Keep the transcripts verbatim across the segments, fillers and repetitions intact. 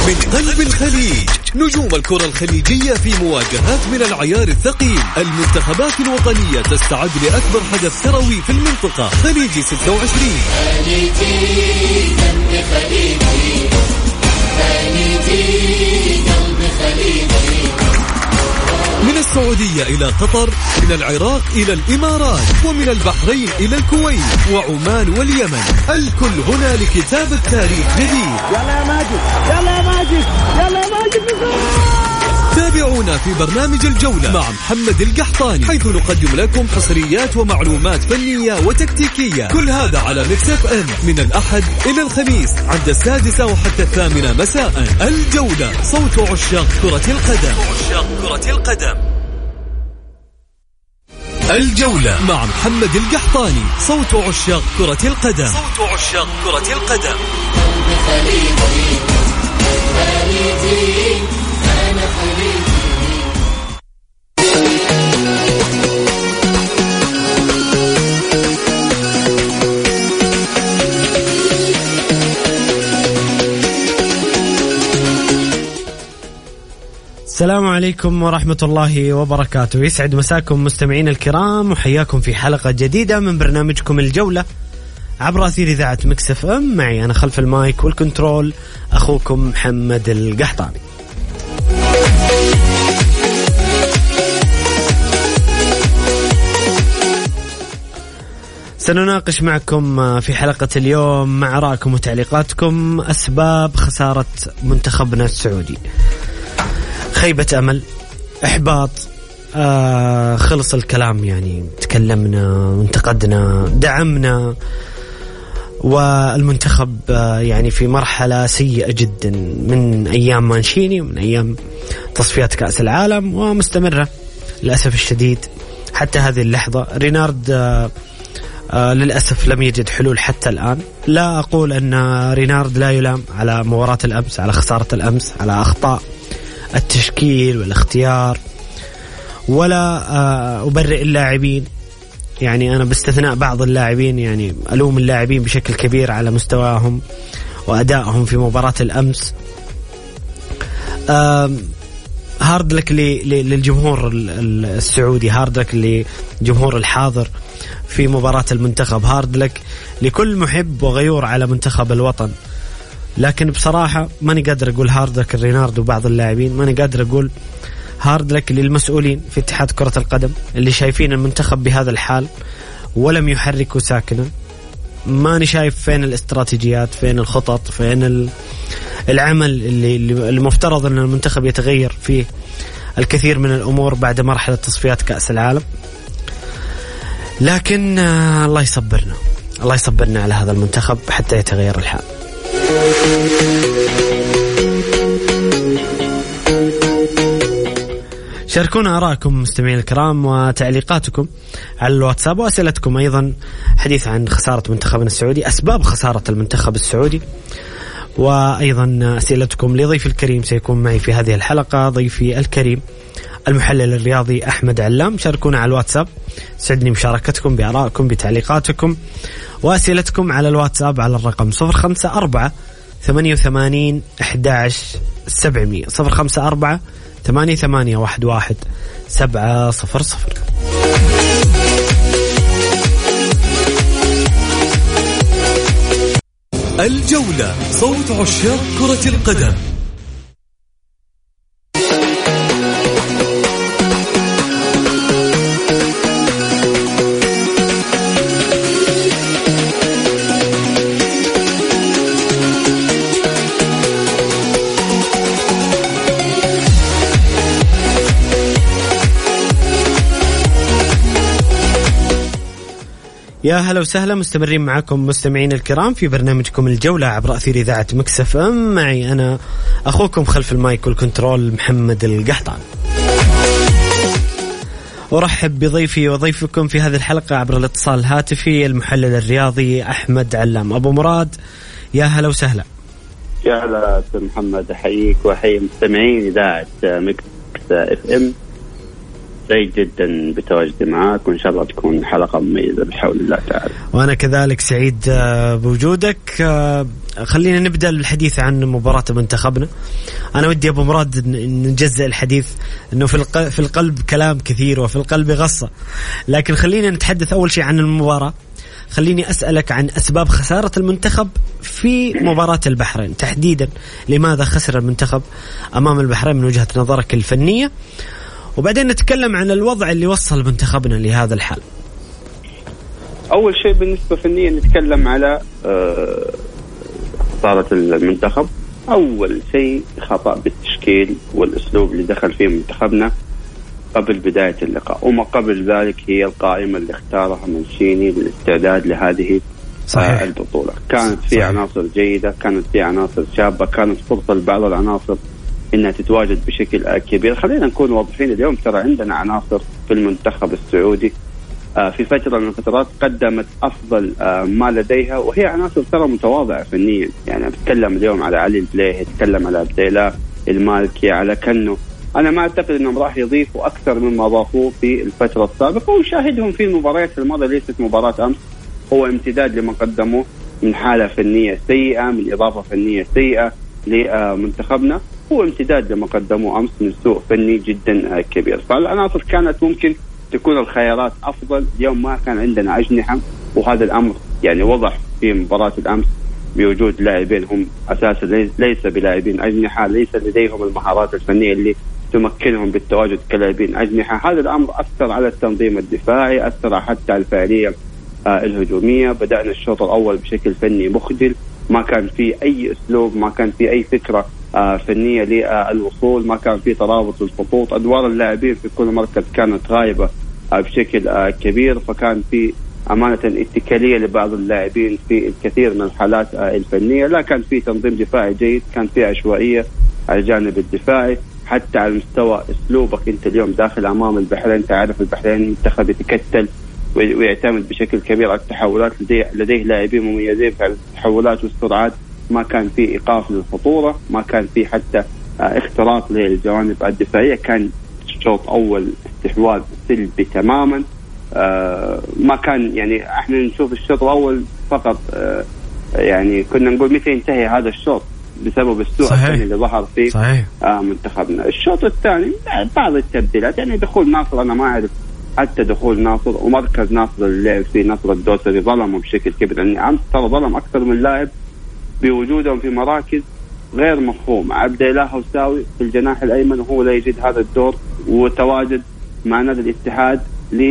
من قلب الخليج نجوم الكرة الخليجية في مواجهات من العيار الثقيل. المنتخبات الوطنية تستعد لأكبر حدث كروي في المنطقة، خليجي ستة وعشرين. من السعودية إلى قطر، من العراق إلى الإمارات، ومن البحرين إلى الكويت وعمان واليمن، الكل هنا لكتابة تاريخ جديد. يلا ماجد يلا ماجد يلا ماجد. تابعونا في برنامج الجولة مع محمد القحطاني، حيث نقدم لكم حصريات ومعلومات فنية وتكتيكية. كل هذا على ميكس اف ام من الأحد إلى الخميس عند السادسة وحتى الثامنة مساء. الجولة، صوت عشاق كرة القدم. عشاق كرة القدم. الجولة مع محمد القحطاني، صوت عشاق كرة القدم. صوت عشاق كرة القدم. السلام عليكم ورحمة الله وبركاته. يسعد مساكم مستمعين الكرام، وحياكم في حلقة جديدة من برنامجكم الجولة عبر أثير إذاعة ميكس اف ام. معي أنا خلف المايك والكنترول أخوكم محمد القحطاني. سنناقش معكم في حلقة اليوم مع آرائكم وتعليقاتكم أسباب خسارة منتخبنا السعودي. خيبة أمل، إحباط، آه خلص الكلام، يعني تكلمنا وانتقدنا، دعمنا، والمنتخب آه يعني في مرحلة سيئة جدا من أيام مانشيني ومن أيام تصفيات كأس العالم، ومستمرة للأسف الشديد حتى هذه اللحظة. رينارد آه آه للأسف لم يجد حلول حتى الآن. لا أقول أن رينارد لا يلام على مباراة الأمس، على خسارة الأمس، على أخطاء التشكيل والاختيار، ولا أبرئ اللاعبين. يعني أنا باستثناء بعض اللاعبين يعني ألوم اللاعبين بشكل كبير على مستواهم وأدائهم في مباراة الأمس. هارد لك للجمهور السعودي، هارد لك للجمهور الحاضر في مباراة المنتخب، هارد لك لكل محب وغيور على منتخب الوطن. لكن بصراحة ماني قادر أقول هارد لك الرينارد وبعض اللاعبين، ماني قادر أقول هارد لك للمسؤولين في اتحاد كرة القدم اللي شايفين المنتخب بهذا الحال ولم يحركوا ساكنا. ماني شايف فين الاستراتيجيات، فين الخطط، فين العمل اللي المفترض أن المنتخب يتغير فيه الكثير من الأمور بعد مرحلة تصفيات كأس العالم. لكن الله يصبرنا، الله يصبرنا على هذا المنتخب حتى يتغير الحال. شاركونا آراءكم مستمعين الكرام وتعليقاتكم على الواتساب، وأسئلتكم أيضا حديث عن خسارة منتخبنا السعودي، أسباب خسارة المنتخب السعودي، وأيضا أسئلتكم لضيف الكريم سيكون معي في هذه الحلقة، ضيفي الكريم المحلل الرياضي أحمد علام. شاركونا على الواتساب، سعدني مشاركتكم بآرائكم بتعليقاتكم وأسئلتكم على الواتساب على الرقم صفر خمسة أربعة ثمانية وثمانين أحد عشر سبعمية صفر خمسة أربعة ثمانية ثمانية واحد واحد سبعة صفر صفر. الجولة، صوت عشاق كرة القدم. يا هلا وسهلا، مستمرين معكم مستمعين الكرام في برنامجكم الجولة عبر أثير إذاعة ميكس اف ام. معي أنا أخوكم خلف المايك والكنترول محمد القحطاني. أرحب بضيفي وضيفكم في هذه الحلقة عبر الاتصال الهاتفي المحلل الرياضي أحمد علام. أبو مراد، يا هلا وسهلا. يا هلا أستاذ محمد، أحييك وأحيي مستمعين إذاعة ميكس اف ام. سعيد جدا بتواجدي معك، وإن شاء الله تكون حلقة مميزة بحول الله تعالى. وأنا كذلك سعيد بوجودك. خلينا نبدأ الحديث عن مباراة منتخبنا. أنا ودي أبو مراد نجزء الحديث، إنه في في القلب كلام كثير وفي القلب غصة، لكن خلينا نتحدث أول شيء عن المباراة. خليني أسألك عن أسباب خسارة المنتخب في مباراة البحرين تحديدا. لماذا خسر المنتخب أمام البحرين من وجهة نظرك الفنية؟ وبعدين نتكلم عن الوضع اللي وصل منتخبنا لهذا الحال. أول شيء بالنسبة فنيا نتكلم على خسارة المنتخب. أول شيء خطأ بالتشكيل والأسلوب اللي دخل فيه منتخبنا قبل بداية اللقاء، وما قبل ذلك هي القائمة اللي اختارها منشيني للاستعداد لهذه صحيح. البطولة كانت في عناصر جيدة، كانت في عناصر شابة، كانت فرصة لبعض العناصر إنها تتواجد بشكل كبير. خلينا نكون واضحين، اليوم ترى عندنا عناصر في المنتخب السعودي في فترة من الفترات قدمت أفضل ما لديها، وهي عناصر ترى متواضعة فنيا. يعني أتكلم اليوم على علي البليه، أتكلم على عبد الله المالكي، على كنو. أنا ما أعتقد أنهم راح يضيفوا أكثر مما ضافوه في الفترة السابقة، ونشاهدهم في المباريات الماضية. ليست مباراة أمس هو امتداد لما قدموه من حالة فنية سيئة، من إضافة فنية سيئة لمنتخبنا، هو امتداد لما قدموه أمس من سوء فني جدا كبير. فالعناصر كانت ممكن تكون الخيارات أفضل. اليوم ما كان عندنا أجنحة، وهذا الأمر يعني وضح في مباراة الأمس بوجود لاعبين هم أساسا ليس بلاعبين أجنحة، ليس لديهم المهارات الفنية اللي تمكنهم بالتواجد كلاعبين أجنحة. هذا الأمر أثر على التنظيم الدفاعي، أثر حتى على الفاعلية آه الهجومية. بدأنا الشوط الأول بشكل فني مخجل، ما كان في أي أسلوب، ما كان في أي فكرة آه فنية للوصول، ما كان في ترابط الخطوط. أدوار اللاعبين في كل مركز كانت غائبة آه بشكل آه كبير، فكان في أمانة اتكالية لبعض اللاعبين في الكثير من الحالات آه الفنية. لا كان في تنظيم دفاعي جيد، كان في عشوائية على الجانب الدفاعي. حتى على مستوى أسلوبك أنت اليوم داخل أمام البحرين، تعرف البحرين منتخب يتكتل ويعتمد بشكل كبير على التحولات، لديه, لديه لاعبين مميزين في التحولات والسرعات. ما كان في إيقاف للخطورة، ما كان في حتى اختراق للجوانب الدفاعية. كان شوط أول استحواذ سلبي تماما. ما كان يعني احنا نشوف الشوط الأول فقط، يعني كنا نقول متى ينتهي هذا الشوط بسبب السوء الثاني اللي ظهر فيه آه منتخبنا. الشوط الثاني بعض التبديلات، يعني دخول ناصر، أنا ما أعرف حتى دخول ناصر ومركز ناصر اللي لعب فيه ناصر الدوسري ظلمه بشكل كبير، لأن يعني أمس ترى ظلم أكثر من لاعب بوجودهم في مراكز غير مفهوم. عبد الله هوساوي في الجناح الأيمن وهو لا يجد هذا الدور، وتواجد مع نادي الاتحاد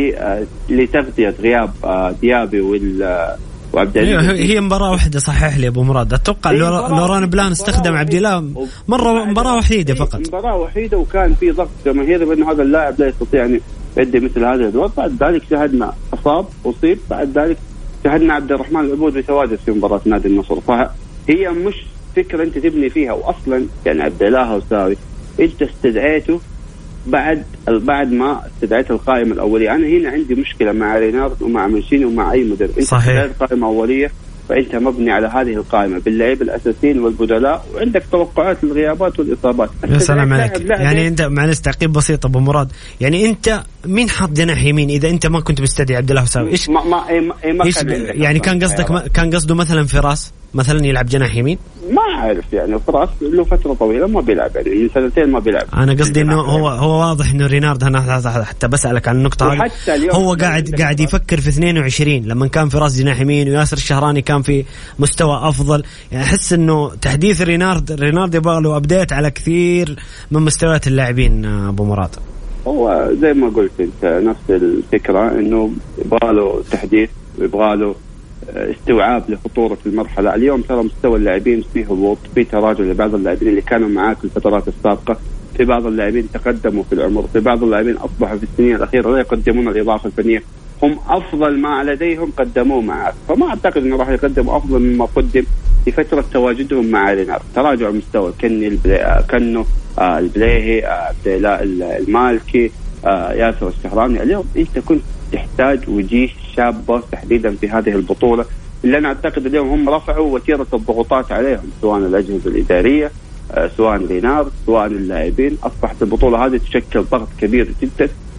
لتغطية غياب ديابي وال وعبد الله. هي مباراة واحدة صحيح لي أبو مراد، أتوقع لوران بلان استخدم عبد الله مرة مباراة وحيدة فقط، مباراة وحيدة، وكان في ضغط جماهيري بأنه هذا اللاعب لا يستطيع أن يؤدي مثل هذا الأدوار. بعد ذلك شاهدنا أصاب أصيب، بعد ذلك شاهدنا عبد الرحمن العبود بتواجد في مباراة نادي النصر. فهي مش فكرة أنت تبني فيها، وأصلا يعني عبد الله هوساوي أنت استدعيته بعد بعد ما استدعيت القائمة الأولية. أنا هنا عندي مشكلة مع رينارد ومع منشيني ومع أي مدرب. أنت استدعيت قائمة أولية، فأنت مبني على هذه القائمة باللاعب الأساسيين والبدلاء، وعندك توقعات للغيابات والإصابات. يا سلام عليك. يعني أنت معلش تعقيب بسيط أبو مراد، يعني أنت مين حط جناح يمين إذا أنت ما كنت مستدعي عبد الله هوساوي؟ إيش ما ما إيه ما إيش يعني كان قصدك ما كان قصده مثلا فراس مثلا يلعب جناح يمين؟ ما أعرف، يعني فراس له فترة طويلة ما بيلعب، يعني من سنتين ما بيلعب. أنا قصدي إنه هو هو واضح إنه رينارد، أنا حتى بسألك عن النقطة هذه، هو قاعد قاعد يفكر في اثنين وعشرين لما كان فراس جناح يمين وياسر الشهراني كان في مستوى أفضل. يعني أحس إنه تحديث رينارد رينارد يبغى له أبديت على كثير من مستويات اللاعبين أبو مراد. هو زي ما قلت أنت نفس الفكرة، إنه يبغى له تحديث ويبغى له استوعاب لخطورة المرحلة. اليوم ترى مستوى اللاعبين فيه هبوط، في تراجع لبعض اللاعبين اللي كانوا معاك في الفترات السابقة، في بعض اللاعبين تقدموا في العمر، في بعض اللاعبين أصبحوا في السنين الأخيرة لا يقدمون الإضافة الفنية، هم أفضل ما لديهم قدموه معك. فما أعتقد أنه راح يقدموا أفضل مما قدم في فترة تواجدهم مع رينارد. تراجع مستوى كني البلي... كنو آه البليهي آه عبد الله المالكي آه ياسر الشهراني. اليوم أنت كنت تحتاج وجيه شابة تحديدا في هذه البطولة، اللي أنا أعتقد اليوم هم رفعوا وتيرة الضغوطات عليهم، سواء الأجهزة الإدارية آه سواء رينارد سواء اللاعبين. أصبحت البطولة هذه تشكل ضغط كبير جدا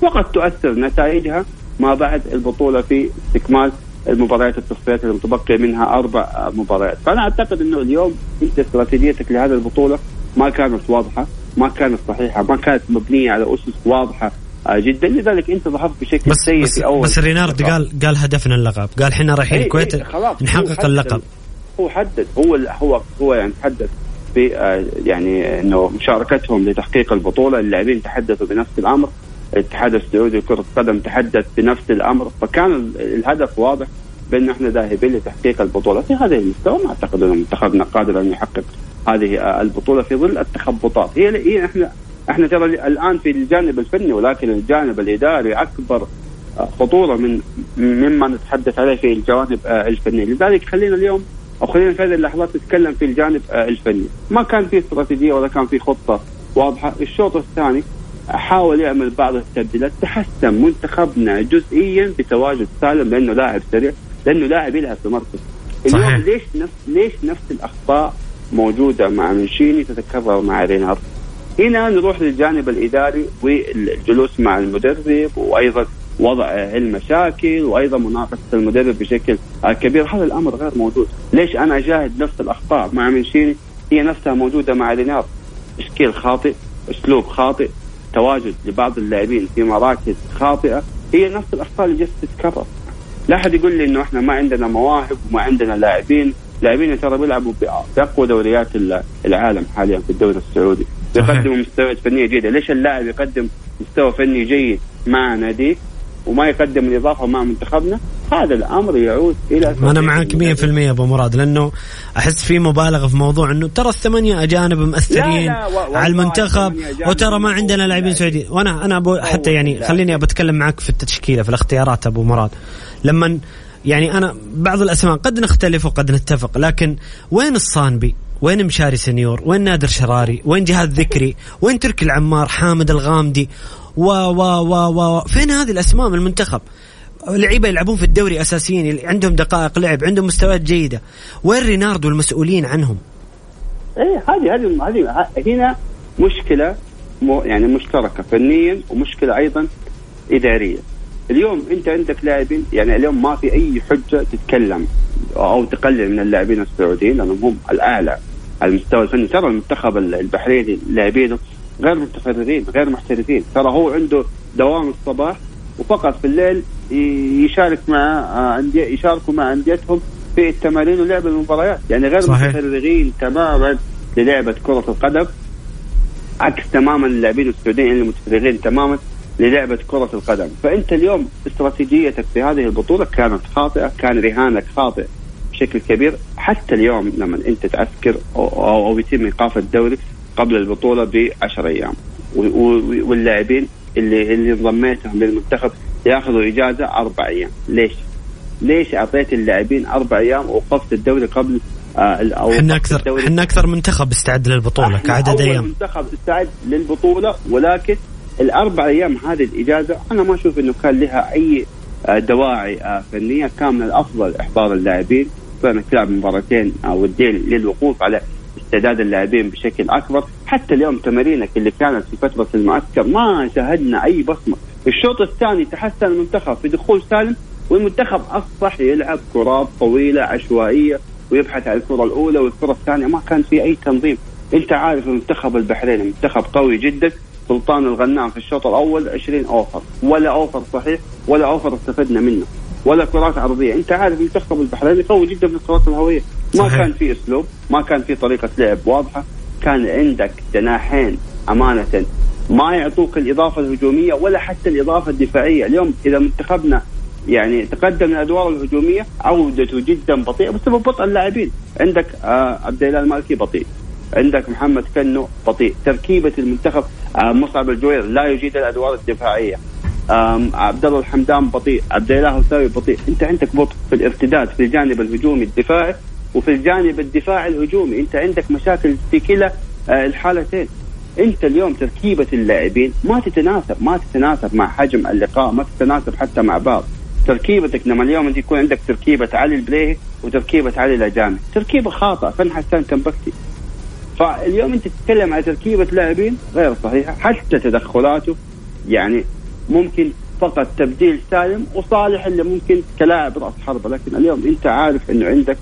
وقد تؤثر نتائجها ما بعد البطولة في استكمال المباريات التصفيات المتبقية منها أربع مباريات. فأنا أعتقد أنه اليوم أنت استراتيجيتك لهذه البطولة ما كانت واضحة، ما كانت صحيحة، ما كانت مبنية على أسس واضحة جدا، لذلك أنت ظهرت بشكل سيء في أول. بس رينارد قال قال هدفنا اللقب، قال حنا رايحين الكويت نحقق اللقب. هو حدد هو هو هو يعني تحدث في يعني انه مشاركتهم لتحقيق البطوله، اللاعبين تحدثوا بنفس الامر، الاتحاد السعودي لكره القدم تحدث بنفس الامر، فكان الهدف واضح بان احنا ذاهبين لتحقيق البطوله في هذا المستوى. ما اعتقد ان منتخبنا قادر ان يحقق هذه البطوله في ظل التخبطات. هي هي احنا احنا ترى الان في الجانب الفني، ولكن الجانب الاداري اكبر خطوره من مما نتحدث عليه في الجوانب الفنيه. لذلك خلينا اليوم أو خلينا في هذه اللحظات نتكلم في الجانب الفني. ما كان في استراتيجية ولا كان في خطة واضحة. الشوط الثاني حاول يعمل بعض التبديلات، تحسن منتخبنا جزئيا بتواجد سالم لأنه لاعب سريع، لأنه لاعب يلعب في مركز. اليوم ليش نفس ليش نفس الأخطاء موجودة مع منشيني تتكرر مع رينارد؟ هنا نروح للجانب الإداري والجلوس مع المدرب، وأيضا وضع المشاكل، وأيضا مناقشة المدرب بشكل كبير. هذا الأمر غير موجود. ليش أنا أجاهد نفس الأخطاء مع منشيني هي نفسها موجودة مع رينارد؟ تشكيل خاطئ، أسلوب خاطئ، تواجد لبعض اللاعبين في مراكز خاطئة، هي نفس الأخطاء اللي جالسة تتكرر. لا أحد يقول لي إنه إحنا ما عندنا مواهب وما عندنا لاعبين. لاعبين ترى بيلعبوا بأقوى دوريات العالم حاليا في الدوري السعودي، بيقدموا مستويات فنية جيدة. ليش اللاعب يقدم مستوى فني جيد مع ناديك وما يقدم الإضافة مع منتخبنا؟ هذا الأمر يعود إلى أنا معك مية في المية أبو مراد، لأنه أحس في مبالغة في موضوع أنه ترى الثمانية أجانب مؤثرين لا لا على المنتخب وترى ما عندنا لاعبين سعوديين. وأنا أنا أبو حتى يعني خليني بتكلم معك في التشكيلة في الاختيارات أبو مراد. لما يعني أنا بعض الأسماء قد نختلف وقد نتفق، لكن وين الصانبي؟ وين مشاري سنيور؟ وين نادر شراري؟ وين جهاد ذكري؟ وين ترك العمار؟ حامد الغامدي؟ و و و و فين هذه الأسماء من المنتخب؟ لعيبة يلعبون في الدوري أساسيين، عندهم دقائق لعب، عندهم مستويات جيدة. وين رينارد والمسؤولين عنهم؟ إيه هذه هذه هذه هنا مشكلة يعني مشتركة فنيا ومشكلة أيضا إدارية. اليوم أنت عندك لاعبين، يعني اليوم ما في أي حجة تتكلم أو تقلل من اللاعبين السعوديين لأنهم هم الأعلى على المستوى الفني. ترى المنتخب البحريني لاعبينه غير متفرغين غير محترفين. ترى هو عنده دوام الصباح وفقط في الليل يشارك مع أندية، يشاركوا مع أنديتهم في التمارين ولعب المباريات، يعني غير صحيح. متفرغين تماما للعبة كرة القدم، عكس تماما اللاعبين السعوديين اللي متفرغين تماما للعبة كرة القدم. فأنت اليوم استراتيجيتك في هذه البطولة كانت خاطئة، كان رهانك خاطئ بشكل كبير. حتى اليوم لما أنت تعسكر أو, أو, أو يتم إيقاف الدوري قبل البطولة بعشر أيام، واللاعبين اللي اللي ضميتهم للمنتخب ياخذوا إجازة أربع أيام. ليش؟ ليش أعطيت اللاعبين أربع أيام ووقفت الدوري قبل أو حنا أكثر حنا أكثر منتخب استعد للبطولة كعدد أيام. منتخب استعد للبطولة، ولكن الأربع أيام هذه الإجازة أنا ما أشوف إنه كان لها أي دواعي فنية. كان من الأفضل إحضار اللاعبين، فأنا تلعب مباراتين ودين للوقوف على استعداد اللاعبين بشكل أكبر. حتى اليوم تمارينك اللي كانت في فترة المعسكر ما شاهدنا أي بصمة. الشوط الثاني تحسن المنتخب في دخول سالم، والمنتخب أصبح يلعب كرات طويلة عشوائية ويبحث عن الكرة الأولى والكرة الثانية. ما كان في أي تنظيم. أنت عارف المنتخب البحريني منتخب قوي جدا. سلطان الغنام في الشوط الأول عشرين أوفر، ولا أوفر صحيح ولا أوفر استفدنا منه ولا كرات عرضية. أنت عارف المنتخب البحريني قوي جدا في الكرات الهوية. ما صحيح. كان في أسلوب، ما كان في طريقة لعب واضحة. كان عندك جناحين أمانة ما يعطوك الإضافة الهجومية ولا حتى الإضافة الدفاعية. اليوم إذا منتخبنا يعني تقدم من الأدوار الهجومية عودته جدا بطيئة بسبب بطء اللاعبين. عندك آه عبد الله المالكي بطيء، عندك محمد كنو بطيء، تركيبة المنتخب آه مصعب الجوير لا يجيد الأدوار الدفاعية، عبد الله الحمدان بطيء، عبد الله الهوساوي بطيء. أنت عندك بطء في الارتداد في الجانب الهجومي الدفاعي وفي الجانب الدفاعي الهجومي. أنت عندك مشاكل في كلا آه الحالتين. أنت اليوم تركيبة اللاعبين ما تتناسب ما تتناسب مع حجم اللقاء، ما تتناسب حتى مع بعض. تركيبتك لما اليوم أنت يكون عندك تركيبة علي البليهي وتركيبة علي الأجامي، تركيبة خاطئة. فن حسان تنبكتي. فاليوم أنت تتكلم عن تركيبة لاعبين غير صحيحة، حتى تدخلاته يعني ممكن فقط تبديل سالم وصالح اللي ممكن كلاعب رأس حربة. لكن اليوم أنت عارف إنه عندك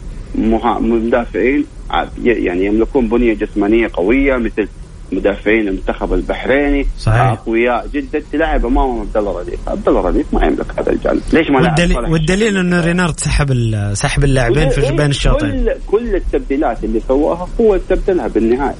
مدافعين يعني يملكون بنية جسمانية قوية مثل مدافعين المنتخب البحريني أقوياء جدا، تلعب أمامهم عبد الله رديف. عبد الله رديف ما يملك هذا الجانب. ليش ما والدليل, والدليل إنه رينارد سحب سحب اللاعبين في بين الشوطين. كل كل التبديلات اللي سواها هو تبدلها بالنهاية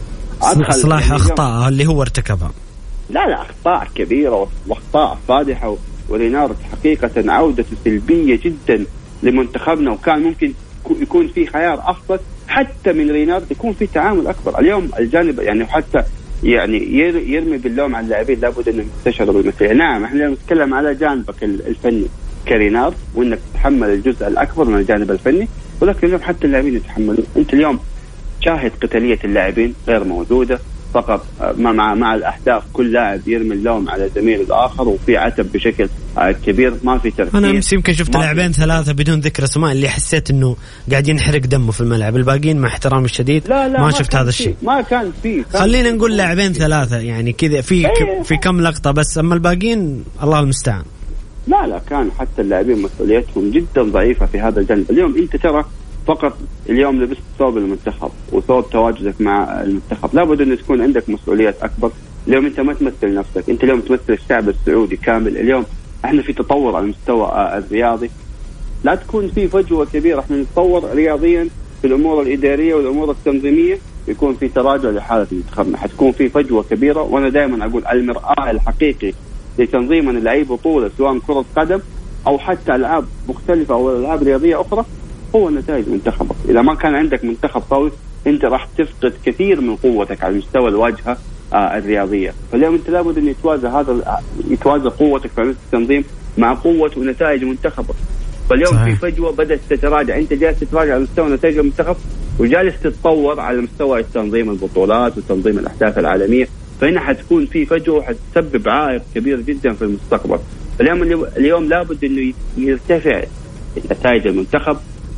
إصلاح أخطاء اللي هو ارتكبها. لا لا أخطاء كبيرة وأخطاء فادحة، ورينارد حقيقة عودته سلبية جدا لمنتخبنا، وكان ممكن يكون في خيار أفضل حتى من رينارد يكون في تعامل أكبر. اليوم الجانب يعني حتى يعني يرمي باللوم على اللاعبين، لابد أن يستشعروا بالمسؤولية. نعم احنا نتكلم على جانبك الفني كرينارد وأنك تتحمل الجزء الأكبر من الجانب الفني، ولكن اليوم حتى اللاعبين يتحملون. أنت اليوم شاهد قتالية اللاعبين غير موجودة، فقط مع مع الأحداث كل لاعب يرمي اللوم على زميل الآخر، وفي عتب بشكل كبير، ما في تركيز. أنا أمس يمكن شفت لاعبين ثلاثة بدون ذكر اسماء اللي حسيت إنه قاعدين ينحرق دمه في الملعب، الباقيين مع احترامي الشديد لا لا ما, ما شفت هذا الشيء. ما كان فيه. خلينا نقول لاعبين ثلاثة يعني كذا في ايه في كم لقطة بس، أما الباقيين الله المستعان. لا لا كان حتى اللاعبين مسؤوليتهم جدا ضعيفة في هذا الجانب. اليوم أنت ترى فقط اليوم لبست ثوب المنتخب وثوب تواجدك مع المنتخب، لابد أن تكون عندك مسؤوليات أكبر. اليوم أنت ما تمثل نفسك، أنت اليوم تمثل الشعب السعودي كامل. اليوم احنا في تطور على المستوى الرياضي، لا تكون في فجوة كبيرة. احنا نتطور رياضيا في الأمور الإدارية والأمور التنظيمية، يكون في تراجع لحالة منتخبنا، حتكون في فجوة كبيرة. وأنا دائما أقول المرآة الحقيقي لتنظيما لأي بطولة سواء كرة قدم أو حتى ألعاب مختلفة أو ألعاب رياضية أخرى هو نتائج منتخبك. إذا ما كان عندك منتخب قوي أنت راح تفقد كثير من قوتك على مستوى الواجهة آه الرياضية. فاليوم أنت لابد أن يتوازى هذا يتوازى قوتك في التنظيم مع قوة ونتائج منتخبك. فاليوم صحيح. في فجوة بدأت تتراجع، أنت جالس تتراجع على مستوى نتائج المنتخب وجالس تتطور على مستوى تنظيم البطولات وتنظيم الأحداث العالمية، فهنا حتكون في فجوة وحتسبب عائق كبير جدا في المستقبل. اليوم اليوم لابد أنه يرتفع نتائج المنتخب.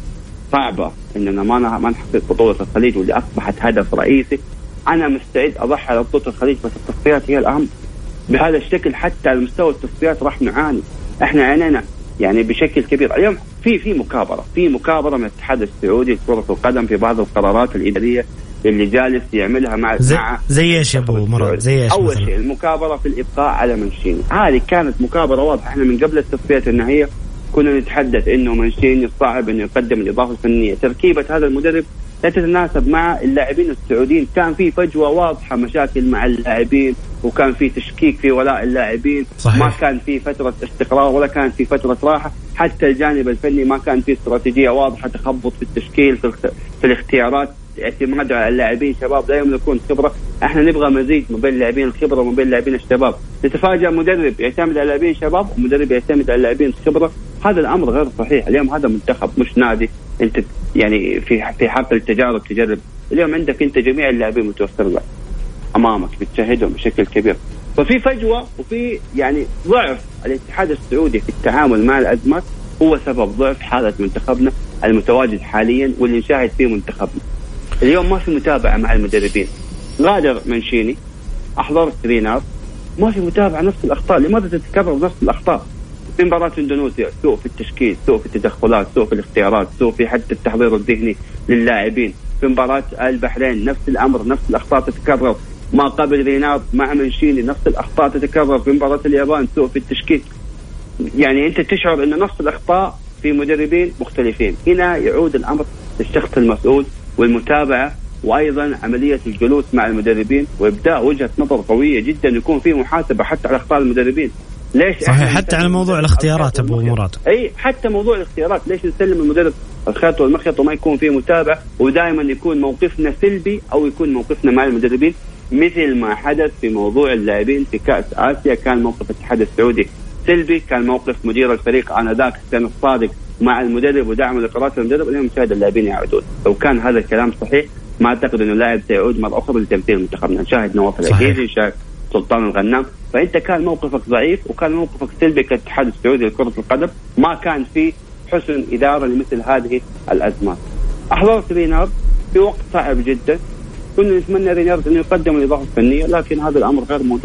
صعبة إننا ما ما نحقق بطولة الخليج واللي أصبحت هدف رئيسي. أنا مستعد أضحي على بطولة الخليج بس التصفيات هي الأهم. بهذا الشكل حتى على مستوى التصفيات راح نعاني. إحنا عانينا يعني بشكل كبير. اليوم في في مكابرة في مكابرة من الاتحاد السعودي لكرة القدم في بعض القرارات الإدارية اللي جالس يعملها مع زي, مع زي ايش يا ابو مراد؟ زي ايش؟ أول شيء المكابرة في الإبقاء على منشيني، هذه كانت مكابرة واضحة. إحنا من قبل التصفيات النهائية كنا نتحدث إنه منشيني صعب إنه يقدم الإضافة الفنية. تركيبة هذا المدرب لا تتناسب مع اللاعبين السعوديين، كان في فجوة واضحة، مشاكل مع اللاعبين وكان في تشكيك في ولاء اللاعبين. ما كان في فترة استقرار ولا كان في فترة راحة. حتى الجانب الفني ما كان في استراتيجية واضحة، تخبط في التشكيل في, في الاختيارات، اعتماد على اللاعبين شباب لا يملكون خبرة. احنا نبغى مزيج ما بين اللاعبين الخبرة وما بين اللاعبين الشباب. نتفاجأ مدرب يعتمد على اللاعبين شباب ومدرب يعتمد على اللاعبين الخبرة. هذا الأمر غير صحيح. اليوم هذا منتخب مش نادي انت يعني في في حق التجارب تجرب. اليوم عندك انت جميع اللاعبين متوفر لك امامك، بتشاهدهم بشكل كبير. ففي فجوة وفي يعني ضعف الاتحاد السعودي في التعامل مع الأزمات، هو سبب ضعف حالة منتخبنا المتواجد حاليا واللي نشاهد فيه منتخبنا. اليوم ما في متابعة مع المدربين. غادر منشيني، أحضرت رينارد، ما في متابعة. نفس الأخطاء، لماذا تتكرر نفس الأخطاء؟ في مباراة اندونيسيا سوء في التشكيل، سوء في التدخلات، سوء في الاختيارات، سوء في حتى التحضير الذهني للاعبين. في مباراة البحرين نفس الأمر، نفس الأخطاء تتكرر. ما قبل رينارد مع منشيني نفس الأخطاء تتكرر. في مباراة اليابان سوء في التشكيل. يعني أنت تشعر أن نفس الأخطاء في مدربين مختلفين. هنا يعود الأمر للشخص المسؤول والمتابعة، وأيضا عملية الجلوس مع المدربين وإبداء وجهة نظر قوية جدا، يكون في محاسبة حتى على أخطاء المدربين. ليش صحيح حتى على موضوع الاختيارات أبو مراد. أي حتى موضوع الاختيارات، ليش نسلم المدرب الخيط والمخيط وما يكون فيه متابعة، ودائما يكون موقفنا سلبي أو يكون موقفنا مع المدربين، مثل ما حدث في موضوع اللاعبين في كأس آسيا. كان موقف الاتحاد السعودي سلبي، كان موقف مدير الفريق آنذاك كان الصادق مع المدرب ودعم لقرارات المدرب. اليوم مشاهد اللاعبين يعودون. لو كان هذا الكلام صحيح ما أعتقد إنه لاعب سيعود مرة أخرى لتمثيل منتخبنا. نشاهد نواف العزيزي، نشاهد سلطان الغنام. فأنت كان موقفك ضعيف وكان موقفك سلبي كالاتحاد السعودي لكرة القدم، ما كان في حسن إدارة لمثل هذه الأزمات. أحضرت رينارد في وقت صعب جدا، كنا نتمنى رينارد أن يقدم الإضافة الفنية، لكن هذا الأمر غير موجود.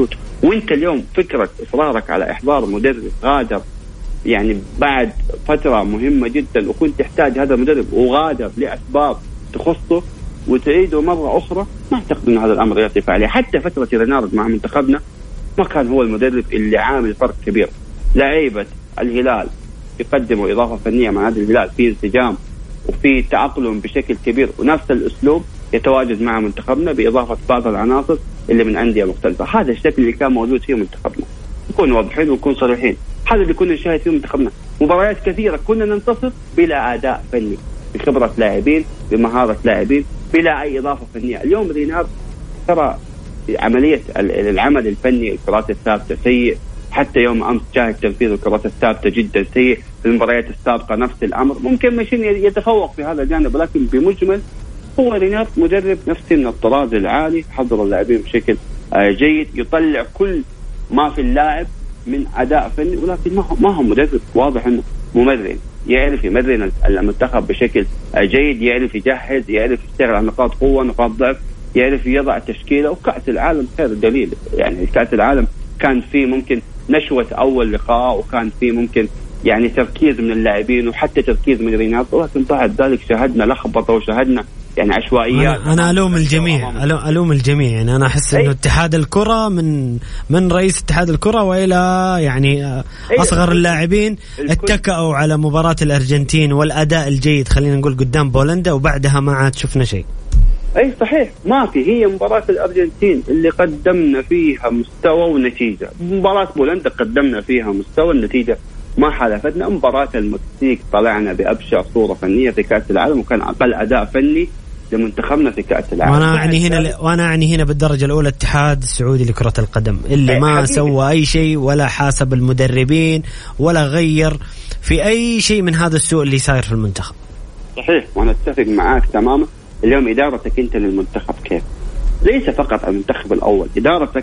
وانت اليوم فكره اصرارك على احضار مدرب غادر يعني بعد فتره مهمه جدا، وكنت تحتاج هذا المدرب وغادر لاسباب تخصه وتعيده مره اخرى، ما اعتقد ان هذا الامر يعطي فعاليه. حتى فتره رينارد مع منتخبنا ما كان هو المدرب اللي عامل فرق كبير. لعيبه الهلال يقدموا اضافه فنيه مع هذا الهلال في انسجام وفي تأقلم بشكل كبير، ونفس الاسلوب يتواجد مع منتخبنا باضافه بعض العناصر اللي من انديه مختلفه. هذا الشكل اللي كان موجود فيه منتخبنا، نكون واضحين ونكون صريحين، هذا اللي كنا نشاهد فيه منتخبنا. مباريات كثيره كنا ننتصر بلا اداء فني، بخبره لاعبين، بمهاره لاعبين، بلا اي اضافه فنيه. اليوم رينارد ترى عمليه العمل الفني الكرات الثابته سيء، حتى يوم امس شاهد تنفيذ الكرات الثابته جدا سيء. في المباريات السابقه نفس الامر. ممكن ماشين يتفوق في هذا الجانب، ولكن بمجمل هو رينارد مدرب نفسي من الطراز العالي، حضر اللاعبين بشكل جيد، يطلع كل ما في اللاعب من اداء فني، ولكن ما هو مدرب واضح انه ممرن، يعرف يمرن المنتخب بشكل جيد، يعرف يجهز، يعرف يشتغل على نقاط قوه نقاط ضعف، يعرف يضع تشكيله. وكأس العالم خير دليل، يعني كأس العالم كان فيه ممكن نشوة أول لقاء، وكان فيه ممكن يعني تركيز من اللاعبين وحتى تركيز من رينارد، ولكن بعد ذلك شاهدنا لخبطة وشاهدنا يعني عشوائيات. أنا, أنا ألوم الجميع، ألوم الجميع يعني أنا أحس إنه اتحاد الكرة من من رئيس اتحاد الكرة وإلى يعني أصغر اللاعبين اتكأوا على مباراة الأرجنتين والأداء الجيد خلينا نقول قدام بولندا، وبعدها ما عاد شفنا شيء. أي صحيح، ما في. هي مباراة الأرجنتين اللي قدمنا فيها مستوى ونتيجة، مباراة بولندا قدمنا فيها مستوى النتيجة ما حالفتنا. مباراة المكسيك طلعنا بأبشع صورة فنية في كأس العالم، وكان أقل أداء فني لمنتخبنا في كأس العالم. وأنا أعني هنا ل... وأنا أعني هنا بالدرجة الأولى الاتحاد السعودي لكرة القدم اللي ما حقيقي. سوى أي شيء ولا حاسب المدربين ولا غير في أي شيء من هذا السوء اللي صاير في المنتخب. صحيح، وأنا أتفق معاك تماما. اليوم إدارتك أنت للمنتخب كيف؟ ليس فقط المنتخب الأول، إدارتك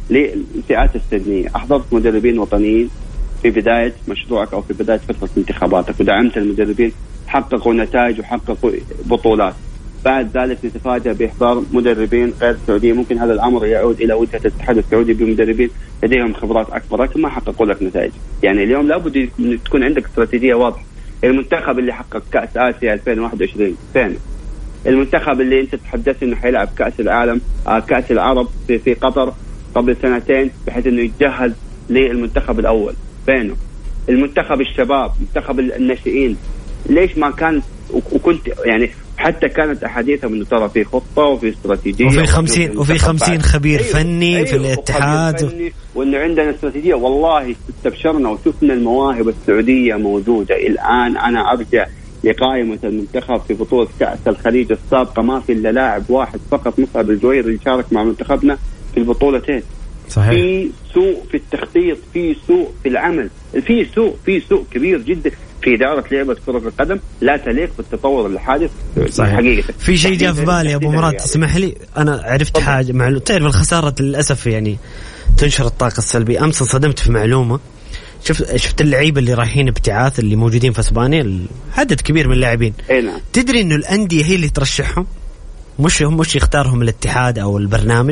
للفئات السنية. أحضرت مدربين وطنيين في بداية مشروعك أو في بداية فترة انتخاباتك، ودعمت المدربين حققوا نتائج وحققوا بطولات. بعد ذلك نتفاجأ بإحضار مدربين غير سعوديين. ممكن هذا الأمر يعود إلى وجهة الاتحاد السعودي بمدربين لديهم خبرات أكبر لكن ما حققوا لك نتائج. يعني اليوم لابد تكون عندك استراتيجية واضحة. المنتخب اللي حقق كأس آسيا ألفين وواحد وعشرين فين؟ المنتخب اللي انت تحدثت انه حيلعب كأس العالم آه كأس العرب في, في قطر قبل سنتين بحيث انه يتجهز للمنتخب الاول فينه؟ المنتخب الشباب، منتخب الناشئين، ليش ما كان؟ وكنت يعني حتى كانت احاديثهم انه ترى في خطه وفي استراتيجيه وفي خمسين وفي خمسين خبير أيوه فني أيوه في الاتحاد، وانه عندنا استراتيجيه. والله استبشرنا وشفنا المواهب السعوديه موجوده الان. انا ارجع لقائمة المنتخب في بطولة كأس الخليج السابقة ما في إلا لاعب واحد فقط، مصعب الجويري، اللي شارك مع منتخبنا في البطولتين. صحيح. في سوء في التخطيط، في سوء في العمل، في سوء في سوء كبير جدا في إدارة لعبة كرة القدم لا تليق بالتطور الحادث. صحيح. حقيقة في شيء جاء في بالي أبو مراد تسمح لي، أنا عرفت طبعا. حاجة معلومة تعرف الخسارة للأسف يعني تنشر الطاقة السلبية. أمس صدمت في معلومة، شفت شفت اللعيبه اللي رايحين ابتعاث اللي موجودين في اسبانيا، عدد كبير من اللاعبين. نعم. تدري انه الانديه هي اللي ترشحهم، مش هم مش يختارهم الاتحاد او البرنامج.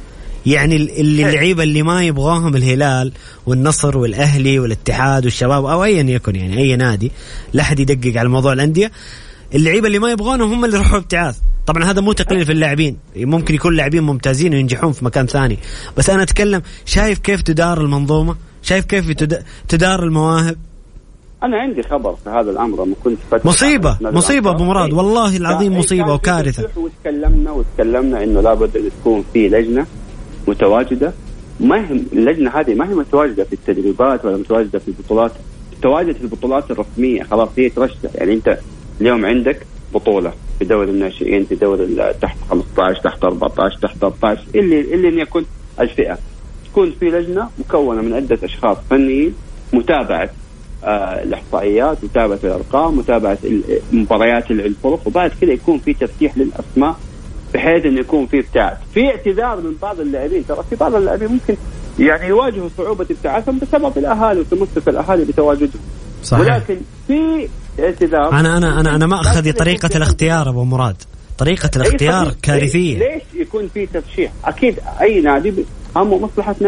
يعني اللي اللعيبه اللي ما يبغاهم الهلال والنصر والاهلي والاتحاد والشباب او ايا يكن يعني اي نادي، لا حد يدقق على موضوع الانديه. اللعيبه اللي ما يبغونهم هم اللي يروحوا ابتعاث. طبعا هذا مو تقليل في اللاعبين، ممكن يكون لاعبين ممتازين وينجحون في مكان ثاني، بس انا اتكلم شايف كيف تدار المنظومه، شايف كيف تدار المواهب. أنا عندي خبر في هذا الأمر، ما كنت مصيبة مصيبة أبو مراد، والله العظيم مصيبة وكارثة. وتكلمنا وتكلمنا إنه لابد أن تكون في لجنة متواجدة. ما هي اللجنة هذه ما هي متواجدة في التدريبات ولا متواجدة في البطولات، تواجد في البطولات الرسمية. خلاص هي ترشح. يعني أنت اليوم عندك بطولة في دوري الناشئين، في دوري تحت خمسة عشر، تحت أربعة عشر، تحت ثلاثة عشر، اللي اللي يكون الفئة، تكون في لجنة مكونة من عدة أشخاص فنيين، متابعة آه الإحصائيات، متابعة الأرقام، متابعة مباريات الفرق، وبعد كده يكون في تفتيح للأسماء بحيث إنه يكون في ابتعاث. في اعتذار من بعض اللاعبين، ترى في بعض اللاعبين ممكن يعني يواجهوا صعوبة ابتعاثهم بسبب الأهالي وتمسك الأهالي بتواجدهم. صحيح. ولكن في اعتذار. أنا أنا أنا أنا ما أخذ طريقة الاختيار أبو مراد، طريقة الاختيار كارثية. ليش يكون في ترشيح؟ أكيد أي نادي همه مصلحة نادي.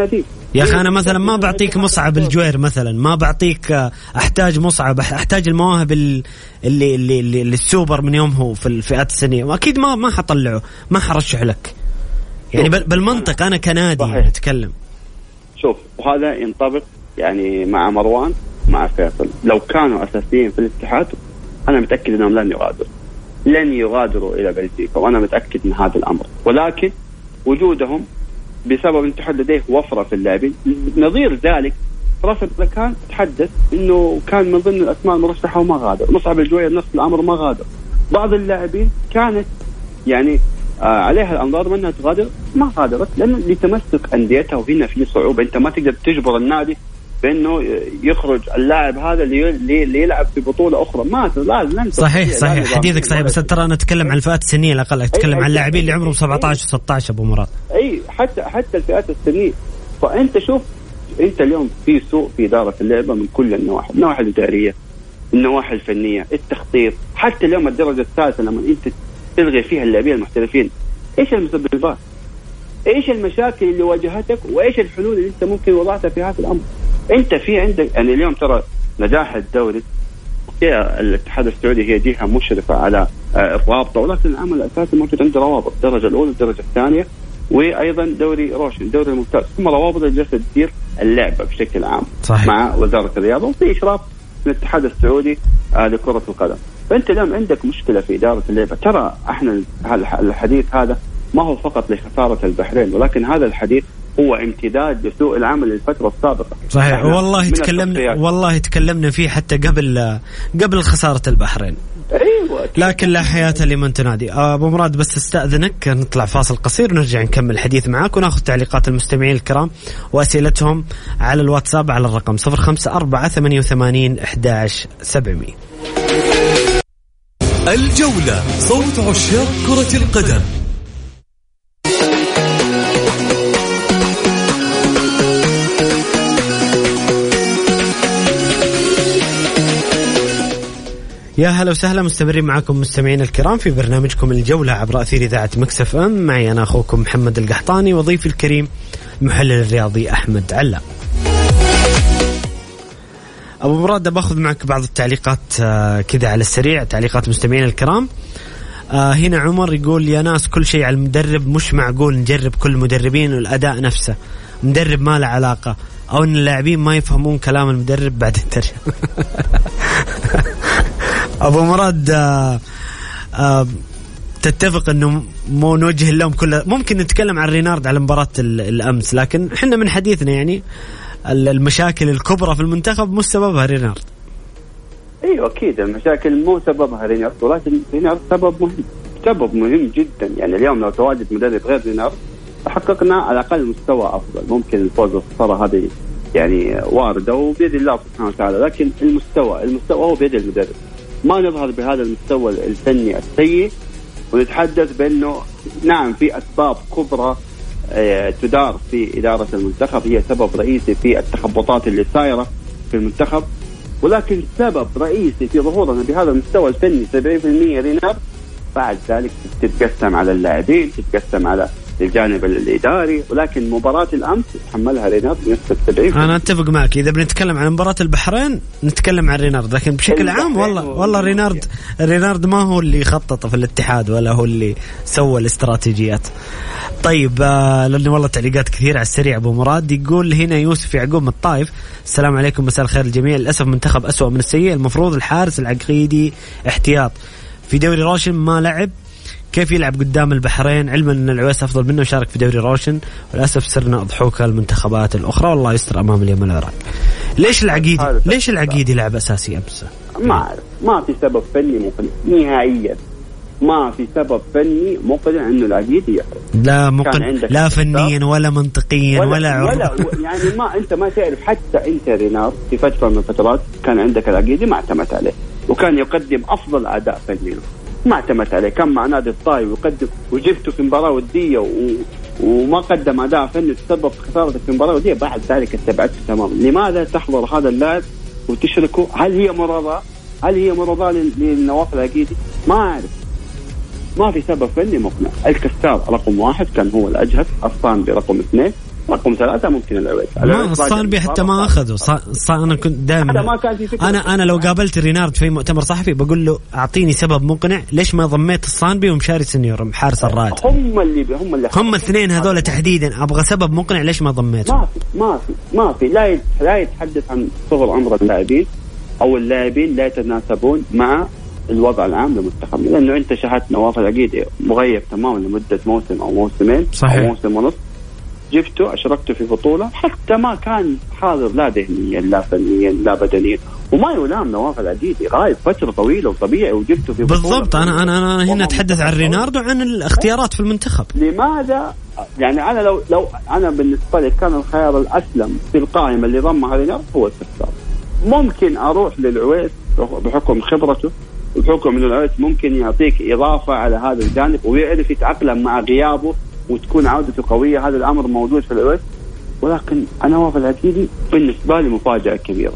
يا أخي أنا مثلا ما بعطيك مصعب الجوير مثلا، ما بعطيك أحتاج مصعب، أحتاج المواهب اللي اللي اللي, اللي السوبر من يوم هو في الفئات السنية، وأكيد ما ما حطلعه، ما حرشح لك يعني بالمنطق. أنا كنادي أتكلم. شوف، وهذا ينطبق يعني مع مروان مع فيصل، لو كانوا أساسيين في الاتحاد أنا متأكد أنهم لن يغادروا لن يغادروا إلى بلجيكا، وأنا متأكد من هذا الأمر. ولكن وجودهم بسبب الاتحاد لديه وفرة في اللاعبين. نظير ذلك رافد كان تحدث إنه كان من ضمن الأسماء المرشحة وما غادر. مصعب الجوير نفس الأمر ما غادر. بعض اللاعبين كانت يعني آه عليها الأنظار منها تغادر، ما غادرت لأن لتمسك أنديتها، وهنا في صعوبة. أنت ما تقدر تجبر النادي بأنه يخرج اللاعب هذا اللي اللي يلعب في بطولة أخرى. ما لازم. صحيح صحيح حديثك صحيح، بس ترى أنا أتكلم عن الفئات السنية الأقل، أتكلم عن اللاعبين اللي عمرهم سبعة عشر وستة عشر أبو مراد. أي حتى حتى الفئات السنية. فأنت شوف، أنت اليوم في سوء في إدارة اللعبة من كل النواحي، النواحي الإدارية، النواحي الفنية، التخطيط. حتى اليوم الدرجة الثالثة لما أنت تلغي فيها اللاعبين المحترفين، إيش المسببات؟ إيش المشاكل اللي واجهتك؟ وإيش الحلول اللي أنت ممكن وضعتها في هذا الأمر؟ أنت في عندك يعني اليوم ترى نجاح الدوري، الاتحاد السعودي هي جهة مشرفة على الرابطة، ولكن العمل الأساسي موجود عند روابط الدرجة الأولى والدرجة الثانية، وأيضا دوري روشن الدوري الممتاز، ثم روابط اللي جالسة تدير اللعبة بشكل عام. صحيح. مع وزارة الرياضة، وفي إشراف من الاتحاد السعودي لكرة القدم. فأنت اليوم عندك مشكلة في إدارة اللعبة. ترى احنا الحديث هذا ما هو فقط لخسارة البحرين، ولكن هذا الحديث هو امتداد لسوء العمل للفترة السابقة. صحيح، والله تكلمنا والله تكلمنا فيه حتى قبل قبل خسارة البحرين. أيوة. لكن لا حياة لمن تنادي. أبو مراد بس استأذنك نطلع فاصل قصير ونرجع نكمل الحديث معاك وناخذ تعليقات المستمعين الكرام وأسئلتهم على الواتساب على الرقم صفر خمسة أربعة ثمانية وثمانين أحد عشر سبعمية. الجولة، صوت عشاق كرة القدم. يا هلا وسهلا، مستمرين معكم مستمعين الكرام في برنامجكم الجولة عبر أثير إذاعة مكس اف ام. معي أنا أخوكم محمد القحطاني وضيفي الكريم المحلل الرياضي أحمد علا. أبو مراد باخذ معك بعض التعليقات كذا على السريع، تعليقات مستمعين الكرام. هنا عمر يقول يا ناس كل شيء على المدرب، مش معقول نجرب كل المدربين والأداء نفسه، مدرب ما له علاقة، أو أن اللاعبين ما يفهمون كلام المدرب بعد الترجمة. أبو مراد آآ آآ تتفق أنه مو نوجه اللوم كله، ممكن نتكلم عن رينارد على مباراة الأمس، لكن إحنا من حديثنا يعني المشاكل الكبرى في المنتخب مش سببها رينارد. أيوة أكيد المشاكل مو سببها رينارد، ولكن رينارد سبب مهم، سبب مهم جدا. يعني اليوم لو تواجد مدرب غير رينارد حققنا على الأقل مستوى أفضل. ممكن الفوز والخسارة هذه يعني واردة وبيد الله سبحانه وتعالى، لكن المستوى المستوى هو بيد المدرب. ما نظهر بهذا المستوى الفني السيء ونتحدث بأنه نعم في أسباب كبرى تدار في إدارة المنتخب هي سبب رئيسي في التخبطات اللي صايرة في المنتخب، ولكن سبب رئيسي في ظهورنا بهذا المستوى الفني سبعين بالمئة رينارد. بعد ذلك تتقسم على اللاعبين، تتقسم على الجانب الإداري، ولكن مباراة الأمس تحملها رينارد بنسبة سبعين بالمئة. أنا أتفق معك، إذا بنتكلم عن مباراة البحرين نتكلم عن رينارد، لكن بشكل عام والله والله رينارد رينارد ما هو اللي خطط في الاتحاد ولا هو اللي سوى الاستراتيجيات. طيب آه لأنه والله تعليقات كثير على السريع. أبو مراد يقول هنا يوسف يعقوب من الطائف، السلام عليكم مساء الخير الجميع. للأسف منتخب أسوأ من السيء، المفروض الحارس العقيدي احتياط في دوري روشن ما لعب، كيف يلعب قدام البحرين علما أن العويس أفضل منه وشارك في دوري روشن، وللأسف صرنا أضحوك المنتخبات الأخرى والله يستر أمام اليمن والعراق. ليش العقيدي ليش العقيدي لعب أساسي أمس؟ ما أعرف، ما في سبب فني مقنع نهائيا، ما في سبب فني مقنع إنه العقيدي يحرز. لا مقنع لا فنيا ولا منطقيا ولا ولا, ولا يعني ما أنت ما تعرف. حتى أنت رينارد في فترة من الفترات كان عندك العقيدي ما اعتمد عليه، وكان يقدم أفضل أداء فني له، ما اعتمد عليه. كان مع نادي الطائف ويقدم، وجبته في مباراة ودية و... وما قدم أداء فني تسبب في خسارة في مباراة ودية، بعد ذلك استبعدته تماما. لماذا تحضر هذا اللاعب وتشركه؟ هل هي مرضى؟ هل هي مرضى للنواف العقيدي؟ ما أعرف، ما في سبب فني مقنع. الكسار رقم واحد كان هو الأجهز، الصان برقم اثنين، رقم ثلاثة ممكن العويس. ما الصانبي حتى ما أخذه. ص... أنا كنت دائما أنا أنا لو قابلت رينارد في مؤتمر صحفي بقول له أعطيني سبب مقنع ليش ما ضميت الصانبي ومشاري سنيور حارس الرائد. هم اللي هم اللي هم الاثنين هذول تحديدا أبغى سبب مقنع ليش ما ضميته. ما في ما في ما في لا لا يتحدث عن صغر عمر اللاعبين أو اللاعبين لا يتناسبون مع الوضع العام لمنتخبنا، لأنه أنت شاهدت نواف العقيدي مغيب تماما لمدة موسم أو موسمين صحيح. أو موسم ونص، جبته أشركته في بطولة حتى ما كان حاضر لا ذهنيا لا فنيا لا بدنيا، وما يلام نواف العقيدي غايب فترة طويلة وطبيعي وجبته في بطولة. بالضبط. أنا أنا أنا هنا أتحدث عن ريناردو عن الاختيارات في المنتخب. لماذا يعني أنا لو لو أنا بالنسبة لي كان الخيار الأسلم في القائمة اللي ضمها ريناردو هو السفار. ممكن أروح للعويس بحكم خبرته وبحكم إنه العويس ممكن يعطيك إضافة على هذا الجانب ويعرف يتأقلم مع غيابه وتكون عودته قوية. هذا الأمر موجود في العويس، ولكن أنا نواف العقيدي بالنسبة لي مفاجأة كبيرة.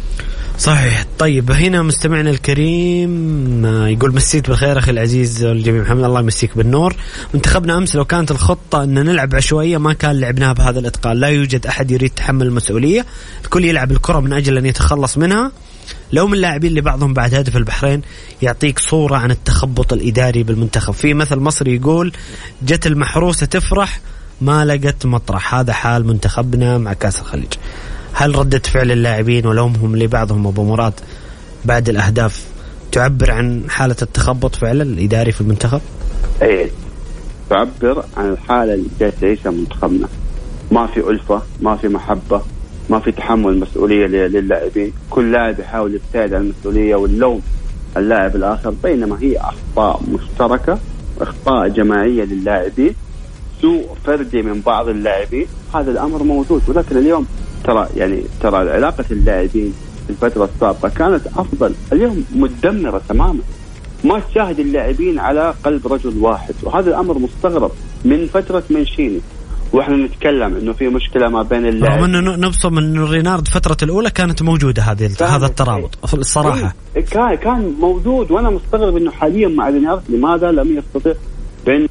صحيح. طيب هنا مستمعنا الكريم يقول مسيت بالخير أخي العزيز الجميع محمد، الله يمسيك بالنور. منتخبنا أمس لو كانت الخطة أن نلعب عشوائية ما كان لعبناها بهذا الإتقان. لا يوجد أحد يريد تحمل المسؤولية، الكل يلعب الكرة من أجل أن يتخلص منها. لو من اللاعبين اللي بعضهم بعد هدف البحرين يعطيك صورة عن التخبط الإداري بالمنتخب. في مثل مصري يقول جت المحروسة تفرح ما لقت مطرح. هذا حال منتخبنا مع كأس الخليج. هل ردة فعل اللاعبين ولومهم لبعضهم أبو مراد بعد الأهداف تعبر عن حالة التخبط فعلا الإداري في المنتخب؟ ايه تعبر عن الحالة اللي جالس تعيشها منتخبنا. ما في ألفة، ما في محبة، ما في تحمل مسؤولية للاعبين. كل لاعب يحاول يبتعد عن المسؤولية واللوم اللاعب الآخر، بينما هي أخطاء مشتركة، أخطاء جماعية للاعبين، سوء فردي من بعض اللاعبين. هذا الأمر موجود. ولكن اليوم ترى يعني ترى علاقة اللاعبين في الفترة السابقة كانت أفضل، اليوم مدمرة تماما. ما تشاهد اللاعبين على قلب رجل واحد، وهذا الأمر مستغرب من فترة منشيني. واحنا نتكلم انه في مشكله ما بين اللاعبين، رغم انه نبصم من رينارد فتره الاولى كانت موجوده هذه هذا الترابط الصراحه كان كان موجود. وانا مستغرب انه حاليا مع رينارد لماذا لم يستطيع بانه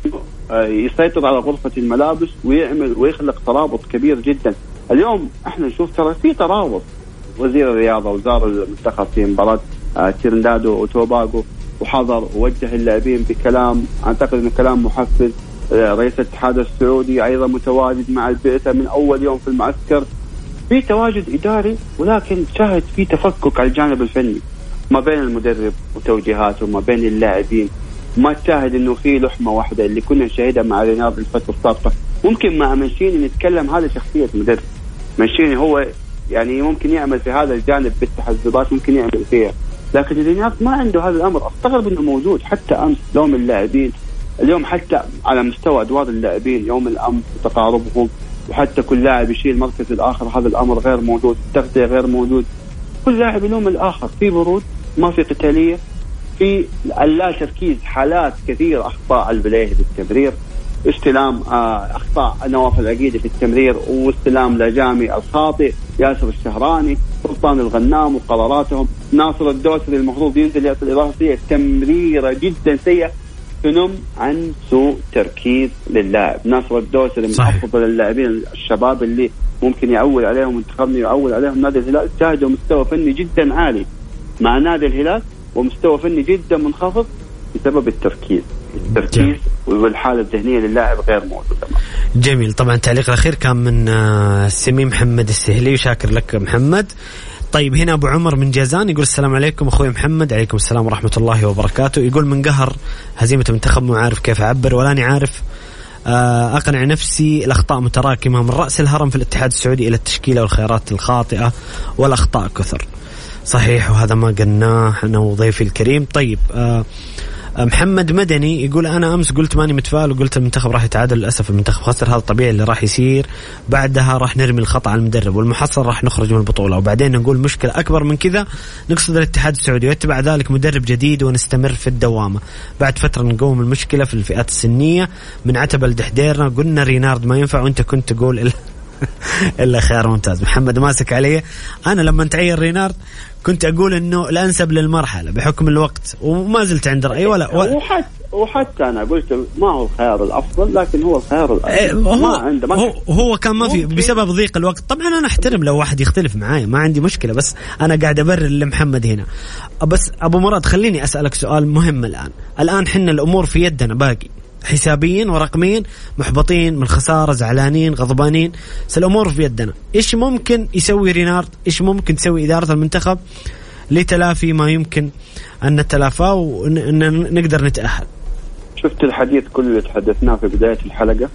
يسيطر على غرفه الملابس ويعمل ويخلق ترابط كبير جدا. اليوم احنا نشوف ترى في ترابط. وزير الرياضه وزار المنتخب في مباراه تيرندادو وتوباغو وحضر ووجه اللاعبين بكلام اعتقد انه كلام محفز. رئيس الاتحاد السعودي أيضا متواجد مع البعثة من أول يوم في المعسكر. في تواجد إداري، ولكن شاهد في تفكك على الجانب الفني ما بين المدرب وتوجيهاته وما بين اللاعبين. ما تشاهد إنه في لحمة واحدة اللي كنا نشاهدها مع رينارد الفترة السابقة. ممكن مع منشيني نتكلم هذا شخصية مدرب. منشيني هو يعني ممكن يعمل في هذا الجانب بالتحزبات، ممكن يعمل فيها، لكن رينارد ما عنده هذا الأمر. أستغرب إنه موجود. حتى أمس لوم اللاعبين، اليوم حتى على مستوى أدوار اللاعبين يوم الأمس وتقاربهم، وحتى كل لاعب يشيل مركز الآخر، هذا الأمر غير موجود. التغطية غير موجود. كل لاعب يلوم الآخر. في برود، ما في قتالية، في اللا تركيز. حالات كثير أخطاء البليه بالتمرير، استلام أخطاء نواف العقيدي في التمرير، واستلام لجامي الخاطئ، ياسر الشهراني، سلطان الغنام وقراراتهم، ناصر الدوسري المفروض ينزل يعطي الإضافة. تمريرة جدا سيئة تنم عن سوء تركيز للاعب. ناصر الدوسري من أفضل اللاعبين الشباب اللي ممكن يعول عليهم منتخبنا، يعول عليهم نادي الهلال. شاهدوا مستوى فني جدا عالي مع نادي الهلال، ومستوى فني جدا منخفض بسبب التركيز. التركيز والحالة الذهنية للاعب غير موجودة. جميل. طبعا التعليق الأخير كان من سمي محمد السهلي، وشاكر لك محمد. طيب هنا أبو عمر من جازان يقول السلام عليكم أخوي محمد. عليكم السلام ورحمة الله وبركاته. يقول من قهر هزيمة المنتخب مو عارف كيف أعبر، ولاني عارف أقنع نفسي. الأخطاء متراكمة من رأس الهرم في الاتحاد السعودي إلى التشكيلة والخيارات الخاطئة، والأخطاء كثر. صحيح، وهذا ما قلناه أنا وضيفي الكريم. طيب آه محمد مدني يقول أنا أمس قلت ماني متفائل وقلت المنتخب راح يتعادل، للأسف المنتخب خسر. هذا الطبيعي اللي راح يصير. بعدها راح نرمي الخطأ على المدرب، والمحصل راح نخرج من البطولة، وبعدين نقول مشكلة أكبر من كذا نقصد الاتحاد السعودي، ويتبع ذلك مدرب جديد ونستمر في الدوامة. بعد فترة نقوم المشكلة في الفئات السنية من عتبة لدحديرنا. قلنا رينارد ما ينفع، وانت كنت تقول إلا, إلا خيار ممتاز. محمد ماسك عليه. أنا لما تعير رينارد كنت أقول إنه الأنسب للمرحلة بحكم الوقت، وما زلت عند رأيي. ولا, ولا وحتى أنا قلت ما هو الخيار الأفضل، لكن هو الخيار الأفضل. هو ما عنده ما هو, هو كان ما في بسبب ضيق الوقت. طبعا أنا أحترم لو واحد يختلف معاي، ما عندي مشكلة، بس أنا قاعد أبرر لمحمد هنا. بس أبو مراد خليني أسألك سؤال مهم. الآن الآن حنا الأمور في يدنا، باقي حسابيين ورقميين، محبطين من الخسارة، زعلانين، غضبانين، الأمور في يدنا. إيش ممكن يسوي رينارد؟ إيش ممكن تسوي إدارة المنتخب لتلافي ما يمكن أن نتلافاه وأن نقدر نتأهل؟ شفت الحديث كله اللي تحدثناه في بداية الحلقة؟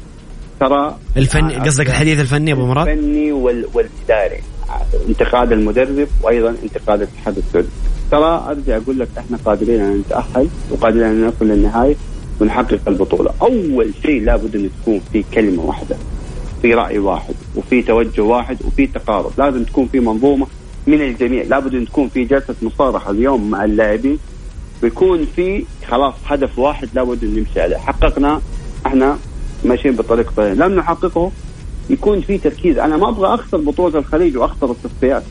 ترى الفني، قصدك الحديث الفني أبو مراد؟ الفني وال... والإداري، انتقاد المدرب وأيضا انتقاد الاتحاد السعودي. ترى أرجع أقول لك إحنا قادرين أن نتأهل وقادرين أن نصل للنهاية ونحقق البطولة. أول شيء لابد أن تكون في كلمة واحدة، في رأي واحد، وفي توجه واحد، وفي تقارب. لازم تكون في منظومة من الجميع. لابد أن تكون في جلسة مصارحة اليوم مع اللاعبين، بيكون في خلاص هدف واحد لابد أن نمشي عليه. حققنا، احنا ماشيين بطريقة طيبة، لم نحققه يكون في تركيز. أنا ما أبغى أخسر بطولة الخليج وأخسر التصفيات.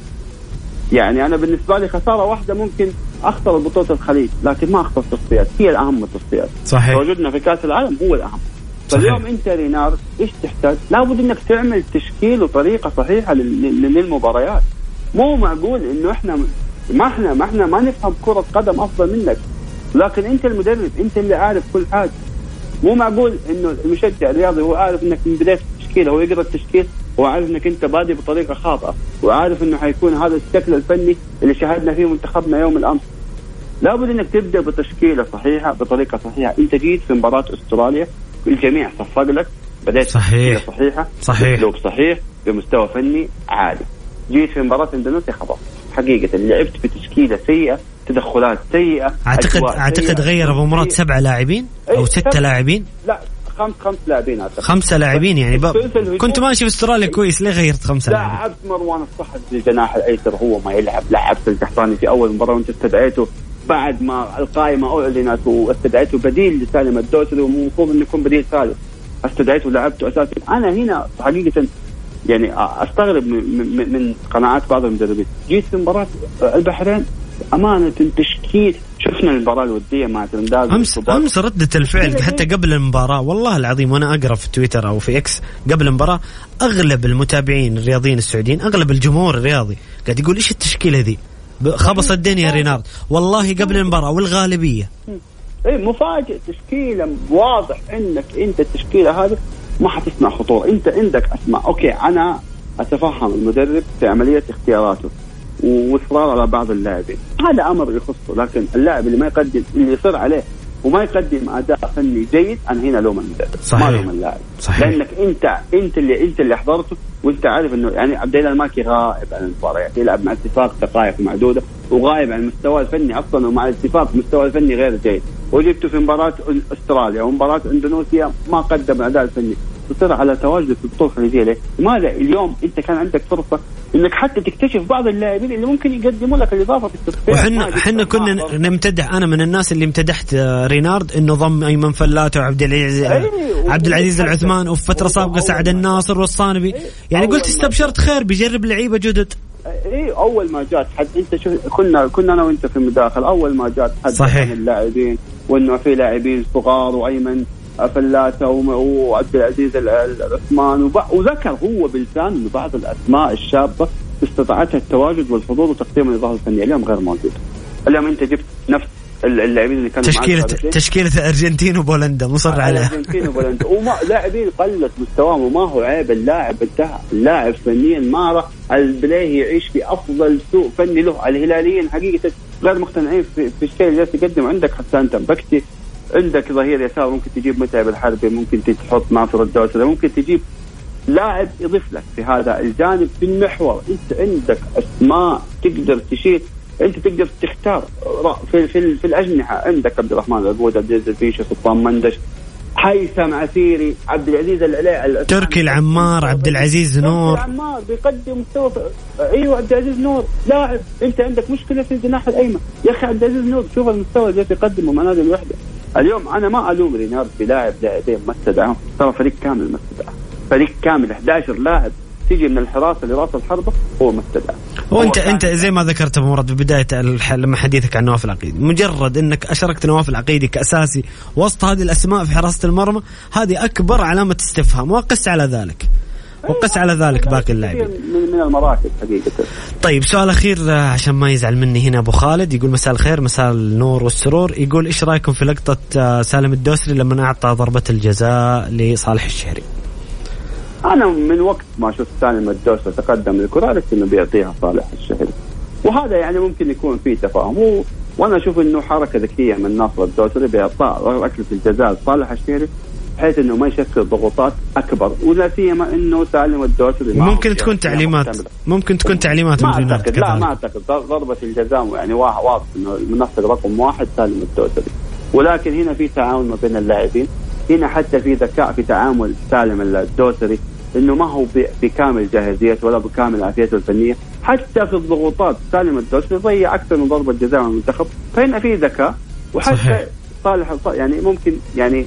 يعني أنا بالنسبة لي خسارة واحدة ممكن أخسر بطولة الخليج، لكن ما أخسر التصفيات، هي الأهم التصفيات. صحيح. وجودنا في كأس العالم هو الأهم. فاليوم أنت رينارد إيش تحتاج؟ لابد إنك تعمل تشكيل وطريقة صحيحة للمباريات. مو معقول إنه إحنا ما إحنا ما إحنا ما نفهم كرة قدم أفضل منك، لكن أنت المدرب، أنت اللي عارف كل حاجة. مو معقول إنه المشجع الرياضي هو عارف إنك من بداية التشكيل، هو يقرأ التشكيل وعارف إنك أنت بادئ بطريقة خاطئة، وعارف إنه حيكون هذا الشكل الفني اللي شاهدنا فيه منتخبنا يوم الأمس. لابد إنك تبدأ بتشكيلة صحيحة بطريقة صحيحة. أنت جيت في مباراة أستراليا الجميع صفق لك، بدأت صحيح صحيحة، صحيح، أسلوب صحيح، بمستوى فني عالي. جيت في مباراة اندونيسيا خلاص حقيقة لعبت بتشكيلة سيئة، تدخلات سيئة. أعتقد أعتقد غير أبو مراد سبعة لاعبين أو ستة لاعبين. لا خمس خمس لاعبين أعتقد. خمسة لاعبين يعني بقى. كنت ماشي في استراليا كويس، ليه غيرت خمسة لاعبين؟ لعبت مروان الصحد الجناح الأيسر هو ما يلعب، لعبت القحطاني في أول مباراة وأنت استدعيته بعد ما القائمة أعلنت، واستدعيته بديل لسالم الدوسري ومفروض إنه يكون بديل ثالث، استدعيته ولعبته أساسي. أنا هنا حقيقة يعني أستغرب من, من قناعات بعض المدربين. جيت في مباراة البحرين أمانة تشكيل، شفنا المباراة الودية مع ترنداز أمس أمس ردة الفعل حتى قبل المباراة والله العظيم، وأنا أقرأ في تويتر أو في إكس قبل المباراة أغلب المتابعين الرياضيين السعوديين، أغلب الجمهور الرياضي قاعد يقول إيش التشكيلة ذي، خبص الدنيا رينارد والله قبل المباراة والغالبية. إيه مفاجئ، تشكيلة واضح إنك أنت التشكيلة هذه ما حتسمع خطوة. أنت عندك أسماء أوكي، أنا أتفهم المدرب في عملية اختياراته وإصرار على بعض اللاعبين، هذا أمر يخصه، لكن اللاعب اللي ما يقدم، اللي يصر عليه وما يقدم أداء فني جيد، أنا هنا لوم المدرب ما لوم اللاعب. لأنك أنت أنت اللي أنت اللي حضرته، وأنت عارف إنه يعني عبد الله الماكي غائب عن المباريات، يلعب مع اتفاق دقائق معدودة وغائب عن المستوى الفني أصلا، ومع اتفاق مستوى الفني غير جيد، وجبته في مباراة أستراليا ومباراة إندونيسيا ما قدم الأداء الفني، تصير على تواجد في البطولة الخليجية. ليه؟ لماذا اليوم أنت كان عندك فرصة إنك حتى تكتشف بعض اللاعبين اللي ممكن يقدموا لك الإضافة في التصفيات. وحنا حنا كنا نمتدح، أنا من الناس اللي امتدحت رينارد إنه ضم أيمن فلاتة وعبد العزيز أيه عبد العزيز العثمان، وفي فترة سابقة سعد الناصر والصانبي، يعني قلت استبشرت خير بيجرب لعيبة جدد. ايه اول ما جات حد انت شو كنا كنا انا وانت في المداخل، اول ما جات حد عن اللاعبين وانه في لاعبين صغار وايمن فلاتة وعبد العزيز العثمان، وذكر هو بلسان انه بعض الاسماء الشابه استطاعتها التواجد والحضور وتقديم الاضافه الفنيه، اليوم غير موجود. اليوم انت جبت نفس اللاعبين اللي كانوا تشكيله تشكيله الارجنتين وبولندا مصر عليها الارجنتين وبولندا، وما لاعبين قلت مستواهم، وما هو عيب اللاعب انتهى، اللاعب فنيا ما راح البلاي يعيش في افضل سوء فني له. الهلاليين حقيقه غير مقتنعين في, في الشيء اللي يقدم. عندك حسان تنبكتي، عندك ظهير يسار ممكن تجيب متعب الحربي، ممكن تحط ناصر الدوسري، ممكن تجيب لاعب يضيف لك في هذا الجانب في المحور. انت عندك اسماء تقدر تشيل، انت تقدر تختار في في, في الاجنحه. عندك عبد الرحمن العبود، عبد العزيز الفيشي، سلطان مندش، هيثم عسيري، عبد العزيز العلاء، تركي العمار، عبد العزيز نور، تركي العمار بيقدم مستوى. ايوه عبد العزيز نور لاعب، انت عندك مشكله في الجناح الايمن يا اخي. عبد العزيز نور شوف المستوى اللي يقدمه مع نادي الوحده. اليوم انا ما الوم رينارد بلاعب لاعبين ما استدعاهم، ترى فريق كامل ما استدعاه، فريق كامل احد عشر لاعب تيجي من الحراسه لراس الحربه هو ما استدعاه. وانت انت زي ما ذكرت ابو مراد ببدايه لما حديثك عن نواف العقيدي، مجرد انك اشركت نواف العقيدي كاساسي وسط هذه الاسماء في حراسه المرمى، هذه اكبر علامه استفهام، وقس على ذلك وقس على ذلك باقي اللاعبين من المراكز حقيقه. طيب سؤال اخير عشان ما يزعل مني هنا ابو خالد، يقول مساء الخير مساء النور والسرور، يقول ايش رايكم في لقطه سالم الدوسري لما اعطى ضربه الجزاء لصالح الشهري؟ أنا من وقت ما شفت سالم الدوسري تقدم الكرة عرفت إنه بيعطيها صالح الشهري، وهذا يعني ممكن يكون فيه تفاهم، و... وأنا أشوف إنه حركة ذكية من ناصر الدوسري بإعطاء ركلة الجزاء صالح الشهري بحيث إنه ما يشكل ضغوطات أكبر، ولا سيما إنه سالم الدوسري ممكن تكون تعليمات ممكن تكون تعليمات ما أعتقد لا ما أعتقد ضربة الجزاء يعني واضح إنه المنصب رقم واحد سالم الدوسري، ولكن هنا في تعاون ما بين اللاعبين، هنا حتى في ذكاء في تعامل سالم الدوسري، إنه ما هو بكامل جاهزيته ولا بكامل عافيته الفنية، حتى في الضغوطات سالم الدوسري ضيع أكثر من ضربة جزاء من المنتخب، فهنا في ذكاء، وحتى صحيح. صالح يعني ممكن يعني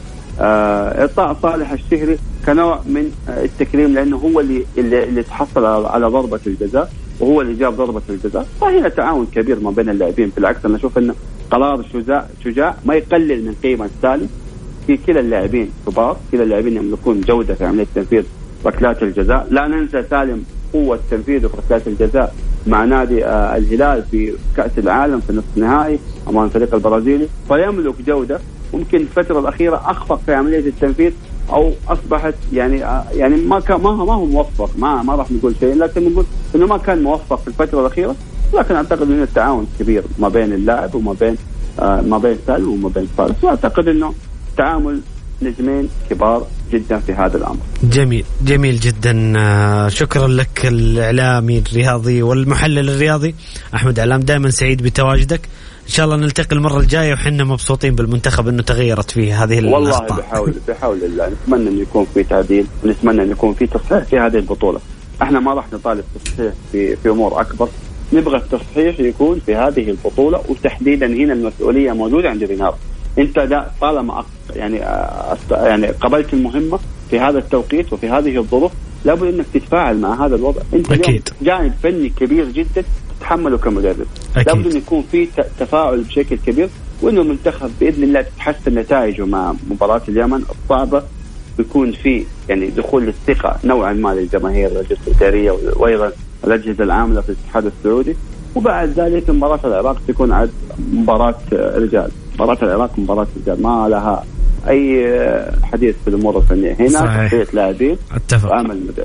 إعطاء آه صالح الشهري كنوع من آه التكريم، لأنه هو اللي اللي, اللي تحصل على ضربة الجزاء وهو اللي جاب ضربة الجزاء، فهنا تعاون كبير ما بين اللاعبين. بالعكس أنا أشوف إنه قرار شجاع شجاع ما يقلل من قيمة سالم، في كلا اللاعبين كبار، كلا اللاعبين يملكون جودة في عملية تنفيذ ركلات الجزاء. لا ننسى سالم قوة تنفيذه في ركلات الجزاء مع نادي آه الهلال في كأس العالم في نصف النهائي أمام الفريق البرازيلي، فيملك جودة. ممكن الفترة الأخيرة أخفق في عملية التنفيذ أو أصبحت يعني آه يعني ما كان ما هو ما هو موفق، ما ما راح نقول شيء، لكن نقول إنه ما كان موفق في الفترة الأخيرة، لكن أعتقد إنه التعاون كبير ما بين اللاعب وما بين آه ما بين سالم وما بين فارس، وأعتقد إنه تعامل نجمين كبار جدا في هذا الأمر. جميل جميل جدا. شكرا لك الإعلامي الرياضي والمحلل الرياضي أحمد علام، دائما سعيد بتواجدك، إن شاء الله نلتقي المرة الجاية وحنا مبسوطين بالمنتخب إنه تغيرت فيه هذه الأخطاء. والله بحاول بحاول الله، نتمنى إنه يكون في تعديل ونتمنى إنه يكون في تصحيح في هذه البطولة. إحنا ما راح نطالب تصحيح في في أمور أكبر، نبغى التصحيح يكون في هذه البطولة، وتحديدا هنا المسؤولية موجودة عند رينار. انت لا طالما يعني يعني قبلت المهمه في هذا التوقيت وفي هذه الظروف، لابد انك تتفاعل مع هذا الوضع. انت أكيد. جانب فني كبير جدا تتحمله كمدرب، لابد ان يكون في تفاعل بشكل كبير، وانه المنتخب باذن الله تتحسن نتائجه مع مباراه اليمن الصعبه، ويكون في يعني دخول الثقه نوعا ما للجماهير والاجهزه الاداريه وايضا الاجهزه العامله في الاتحاد السعودي. وبعد ذلك مباراه العراق تكون عاد مباراه رجال، مباراة العراق مباراة رجال ما لها أي حديث في الأمور الفنية، هنا تحقيق لاعبين وعمل مدرب.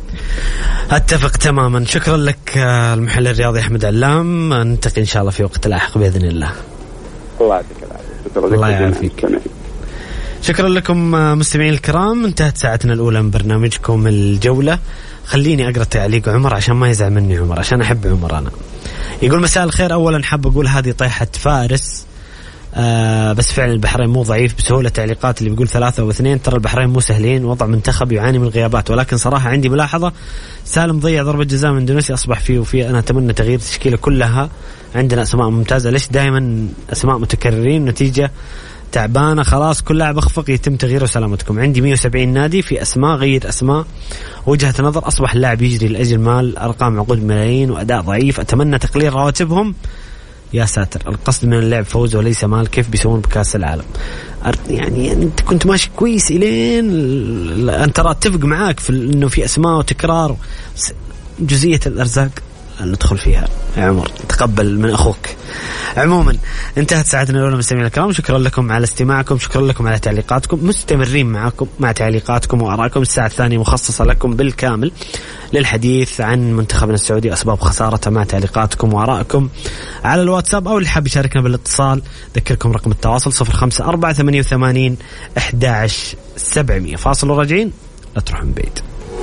أتفق تماما. شكرا لك المحلل الرياضي أحمد علام، نلتقي إن شاء الله في وقت لاحق بإذن الله. الله يعطيك العافية. الله يعافيك. شكرا لكم مستمعين الكرام، انتهت ساعتنا الأولى من برنامجكم الجولة. خليني أقرأ تعليق عمر عشان ما يزعل مني عمر، عشان أحب عمر أنا. يقول مساء الخير، أولا حاب أقول هذه طيحة فارس، آه بس فعلا البحرين مو ضعيف بسهولة. تعليقات اللي بيقول ثلاثة واثنين، ترى البحرين مو سهلين، وضع منتخب يعاني من الغيابات، ولكن صراحة عندي ملاحظة، سالم ضيع ضربة جزاء من اندونيسيا أصبح فيه وفيه. أنا أتمنى تغيير التشكيلة كلها، عندنا أسماء ممتازة، ليش دائما أسماء متكررين نتيجة تعبانة؟ خلاص كل لاعب أخفق يتم تغييره سلامتكم. عندي مية وسبعين نادي في أسماء، غير أسماء وجهة نظر، أصبح اللاعب يجري لأجل مال، أرقام عقود ملايين وأداء ضعيف، أتمنى تقليل رواتبهم. يا ساتر، القصد من اللعب فوز وليس مال، كيف بيسوون بكاس العالم؟ يعني انت كنت ماشي كويس الين انت اتفق معاك في انه في اسماء وتكرار، جزئية الارزاق ندخل فيها يا عمر، تقبل من اخوك. عموما انتهت ساعتنا الاولى مستمعينا الكرام، شكرا لكم على استماعكم، شكرا لكم على تعليقاتكم، مستمرين معكم مع تعليقاتكم وارائكم. الساعه الثانيه مخصصه لكم بالكامل للحديث عن منتخبنا السعودي، اسباب خسارته، مع تعليقاتكم وارائكم على الواتساب، او اللي حاب يشاركنا بالاتصال ذكركم رقم التواصل صفر خمسة أربعة ثمانية وثمانين أحد عشر سبعمية. فاصل وراجعين، لا تروحوا من بعيد.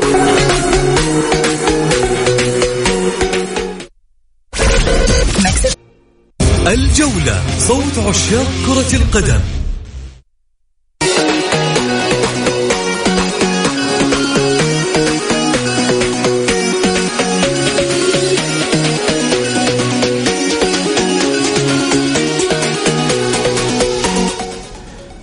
الجولة، صوت عشاق كرة القدم.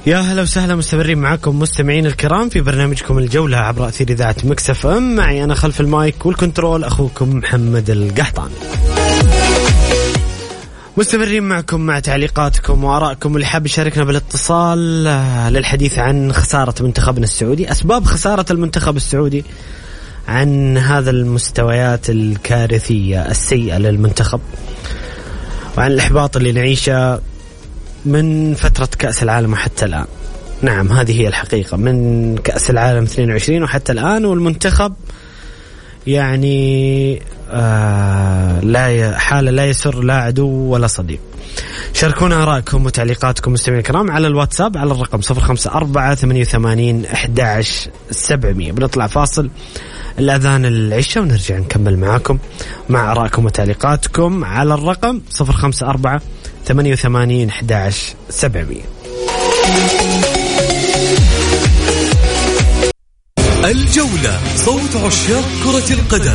يا هلا وسهلا، مستمرين معكم مستمعين الكرام في برنامجكم الجولة عبر أثير إذاعة ميكس إف إم. معي أنا خلف المايك والكنترول أخوكم محمد القحطاني. مستمرين معكم مع تعليقاتكم وآرائكم. اللي حاب يشاركنا بالاتصال للحديث عن خسارة منتخبنا السعودي، أسباب خسارة المنتخب السعودي، عن هذا المستويات الكارثية السيئة للمنتخب، وعن الإحباط اللي نعيشه من فترة كأس العالم وحتى الآن. نعم هذه هي الحقيقة، من كأس العالم اثنين وعشرين وحتى الآن، والمنتخب يعني آه لا حالة لا يسر لا عدو ولا صديق. شاركونا آراءكم وتعليقاتكم مستمعين الكرام على الواتساب على الرقم صفر خمسة أربعة ثمانية وثمانين أحد عشر سبعمية. بنطلع فاصل الأذان العشاء ونرجع نكمل معاكم مع آراءكم وتعليقاتكم على الرقم صفر خمسة أربعة ثمانية وثمانين أحد عشر سبعمية. الجولة، صوت عشاق كرة القدم.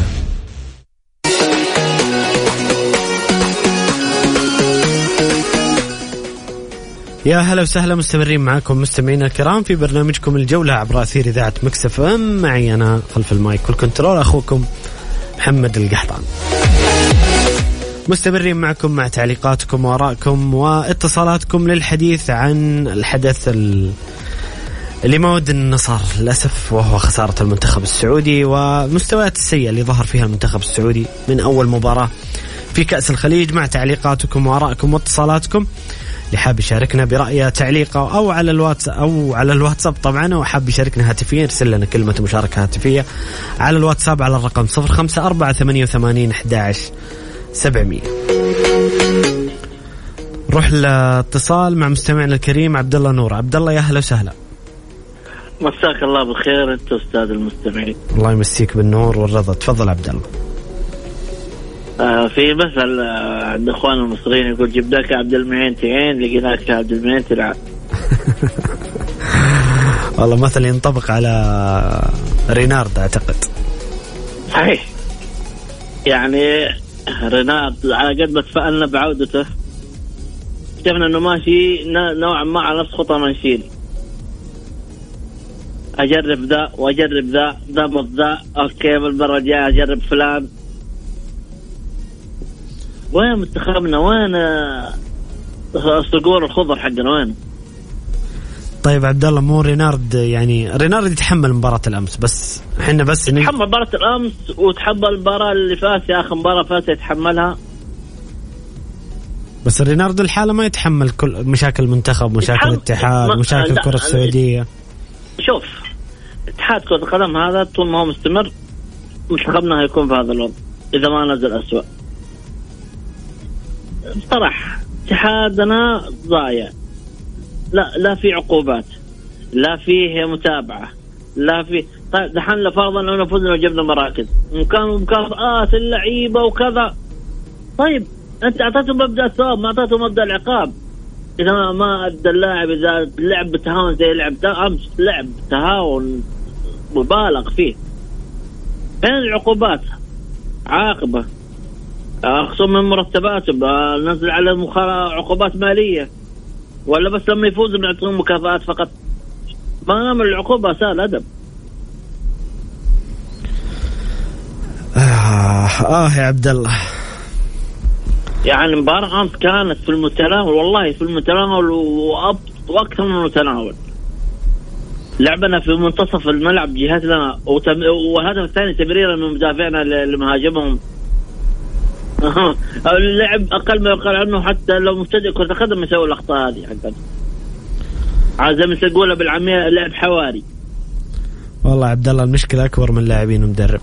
يا هلا وسهلا، مستمرين معكم مستمعين الكرام في برنامجكم الجولة عبر أثير إذاعة ميكس إف إم. معي أنا خلف المايك والكنترول أخوكم محمد القحطاني. مستمرين معكم مع تعليقاتكم وآرائكم واتصالاتكم للحديث عن الحدث اللي ما ود النصر للأسف، وهو خسارة المنتخب السعودي ومستويات السيئة اللي ظهر فيها المنتخب السعودي من أول مباراة في كأس الخليج. مع تعليقاتكم وآرائكم واتصالاتكم. اللي حاب يشاركنا برأيه تعليقه أو على الواتساب أو على الواتساب طبعا، أو حاب يشاركنا هاتفيا يرسل لنا كلمة مشاركة هاتفية على الواتساب على الرقم صفر خمسة أربعة ثمانية وثمانين أحد عشر سبعمية. نروح لاتصال مع مستمعنا الكريم عبد الله نور. عبد الله يا هلا وسهلا. مساك الله بالخير انت استاذ المستمعين. الله يمسيك بالنور والرضا. تفضل عبد الله. آه في مثل آه عند اخوان المصريين يقول جبناك عبد المعين تعين لقيناك عبد المعين تلعب. والله مثل ينطبق على رينارد اعتقد. صحيح، يعني رينارد على قد ما تفائلنا بعودته شفنا انه ماشي نوعا ما على نفس خطى منشيل. اجرب ذا واجرب ذا ضبط ذا، اوكي بالمره الجايه اجرب فلان. وين منتخبنا؟ وين الصقور الخضر حقنا؟ وين؟ طيب عبد الله، مو رينارد يعني رينارد يتحمل مباراة الأمس، بس احنا بس يتحمل مباراة الأمس وتحمل المباراة اللي فاتت، يا أخي مباراة فاتت يتحملها. بس رينارد الحالة ما يتحمل كل مشاكل المنتخب، مشاكل الاتحاد، مشاكل الكرة السعودية. شوف، اتحاد كرة القدم هذا طول ما هو مستمر منتخبنا هيكون في هذا الوضع إذا ما نزل أسوأ. بصراحة اتحادنا ضايع، لا لا في عقوبات، لا فيه متابعة، لا في. طيب دحين لفرضا انه فزنا وجبنا مراكز وكانوا مكافآت اللعيبة وكذا، طيب انت اعطيتهم مبدأ الثواب ما اعطيتهم مبدأ العقاب. اذا ما ادى اللاعب، اذا لعب بتهاون زي لعب امس، لعب تهاون مبالغ فيه، فين العقوبات؟ عاقبة، اخصم من مرتباته، نزل على عقوبات مالية، ولا بس لما يفوز بنعطيهم مكافآت فقط؟ ما نعمل العقوبة سهل أدب. آه, آه يا عبد الله، يعني مباراة أمس كانت في المتناول، والله في المتناول وأكثر من المتناول. لعبنا في منتصف الملعب جهتنا، والهدف الثاني تمريرا من مدافعنا لمهاجمهم. اللعب أقل ما يقال عنه، حتى لو مبتدئ كرة القدم يسوي الأخطاء هذه حقا. عايز مثل تقولها بالعامية لعب حواري. والله عبد الله المشكلة أكبر من لاعبين ومدرب.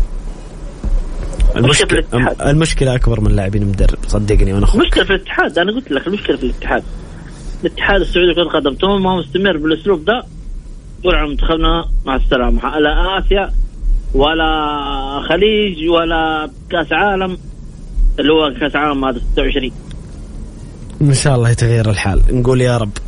المشكلة المشكلة أكبر من لاعبين ومدرب، صدقني وأنا أخوك. مشكلة في الاتحاد، أنا قلت لك المشكلة في الاتحاد. الاتحاد السعودي كرة القدم طول ما هو مستمر بالأسلوب ده طول عام منتخبنا مع السلامة، لا آسيا ولا خليج ولا كأس عالم اللي هو كأس عالم هذا ستة وعشرين. إن شاء الله يتغير الحال، نقول يا رب.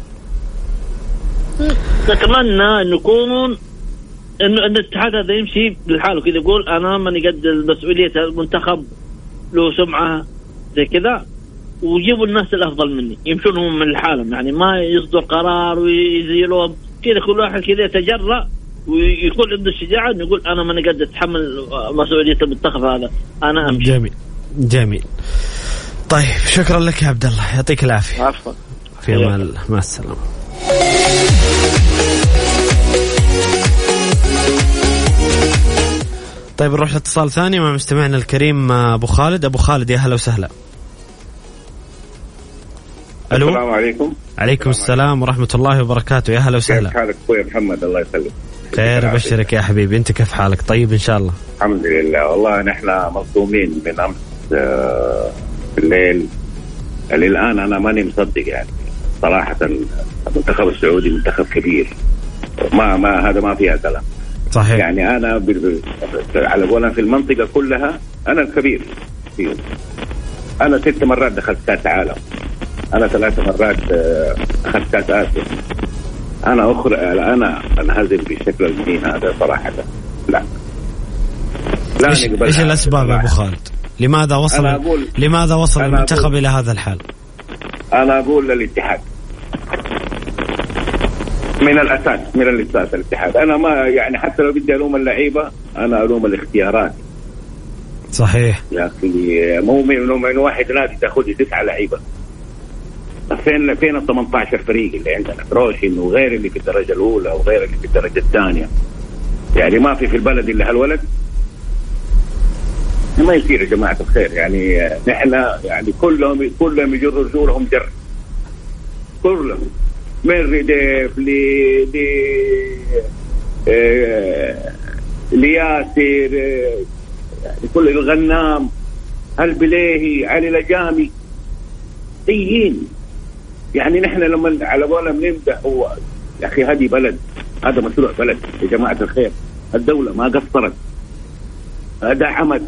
نتمنى أن يكونون إنه إن الاتحاد هذا يمشي لحاله كذا، يقول أنا من يقدر مسؤولية المنتخب له سمعة زي كذا، ويجيبوا الناس الأفضل مني يمشون هم من الحالم، يعني ما يصدر قرار ويزيلهم كذا، كل واحد كذا يتجرأ ويكون عنده الشجاعة إنه يقول أنا ما قد أتحمل مسؤولية المنتخب هذا، أنا أمشي. جميل جميل. طيب شكرا لك يا عبد الله، يعطيك العافية. عفوا. في أمان الله، مع السلامة. طيب نروح لاتصال ثاني مع مستمعنا الكريم أبو خالد. أبو خالد يا هلا وسهلا. ألو. السلام عليكم. عليكم السلام ورحمة الله وبركاته، يا هلا وسهلا. كيف حالك أخوي محمد؟ الله يسلمك. خير بشرك يا حبيبي، أنت كيف حالك؟ طيب إن شاء الله. الحمد لله. والله نحن مصدومين من أمس الليل الآن، أنا ماني مصدق يعني صراحة. المنتخب السعودي منتخب كبير، ما ما هذا ما فيها كلام. صحيح. يعني أنا ب... على قولنا في المنطقة كلها أنا الكبير فيهم. أنا ست مرات دخلت كأس عالم، أنا ثلاث مرات أخذت كأس آسيا. أنا أخر أنا أنهزم بالشكل المهين هذا صراحة. لا لا. إيش, إيش الأسباب يا أبو خالد؟ لماذا وصل أقول... لماذا وصل المنتخب أقول... إلى هذا الحال؟ أنا أقول للاتحاد من الأساس، من الأساس الاتحاد. أنا ما يعني حتى لو بدي ألوم اللعيبة أنا ألوم الاختيارات. صحيح يا أخي، مو من واحد نادي تأخذ تسعة لعيبة. فين فين ال ثمانية عشر فريق اللي عندنا، روشن وغير اللي في الدرجة الأولى وغير اللي في الدرجة الثانية. يعني ما في في البلد إلا هالولد. ما يصير يا جماعة الخير. يعني نحن يعني كلهم كلهم يجروا رجولهم جر، كلهم من رديف ل ل لياسر، يعني كل الغنام، البليهي، علي لجامي، سيئين. يعني نحن لما على قولنا بنمدح هو يا أخي هذه بلد، هذا مشروع بلد يا جماعة الخير. الدولة ما قصرت، دعمت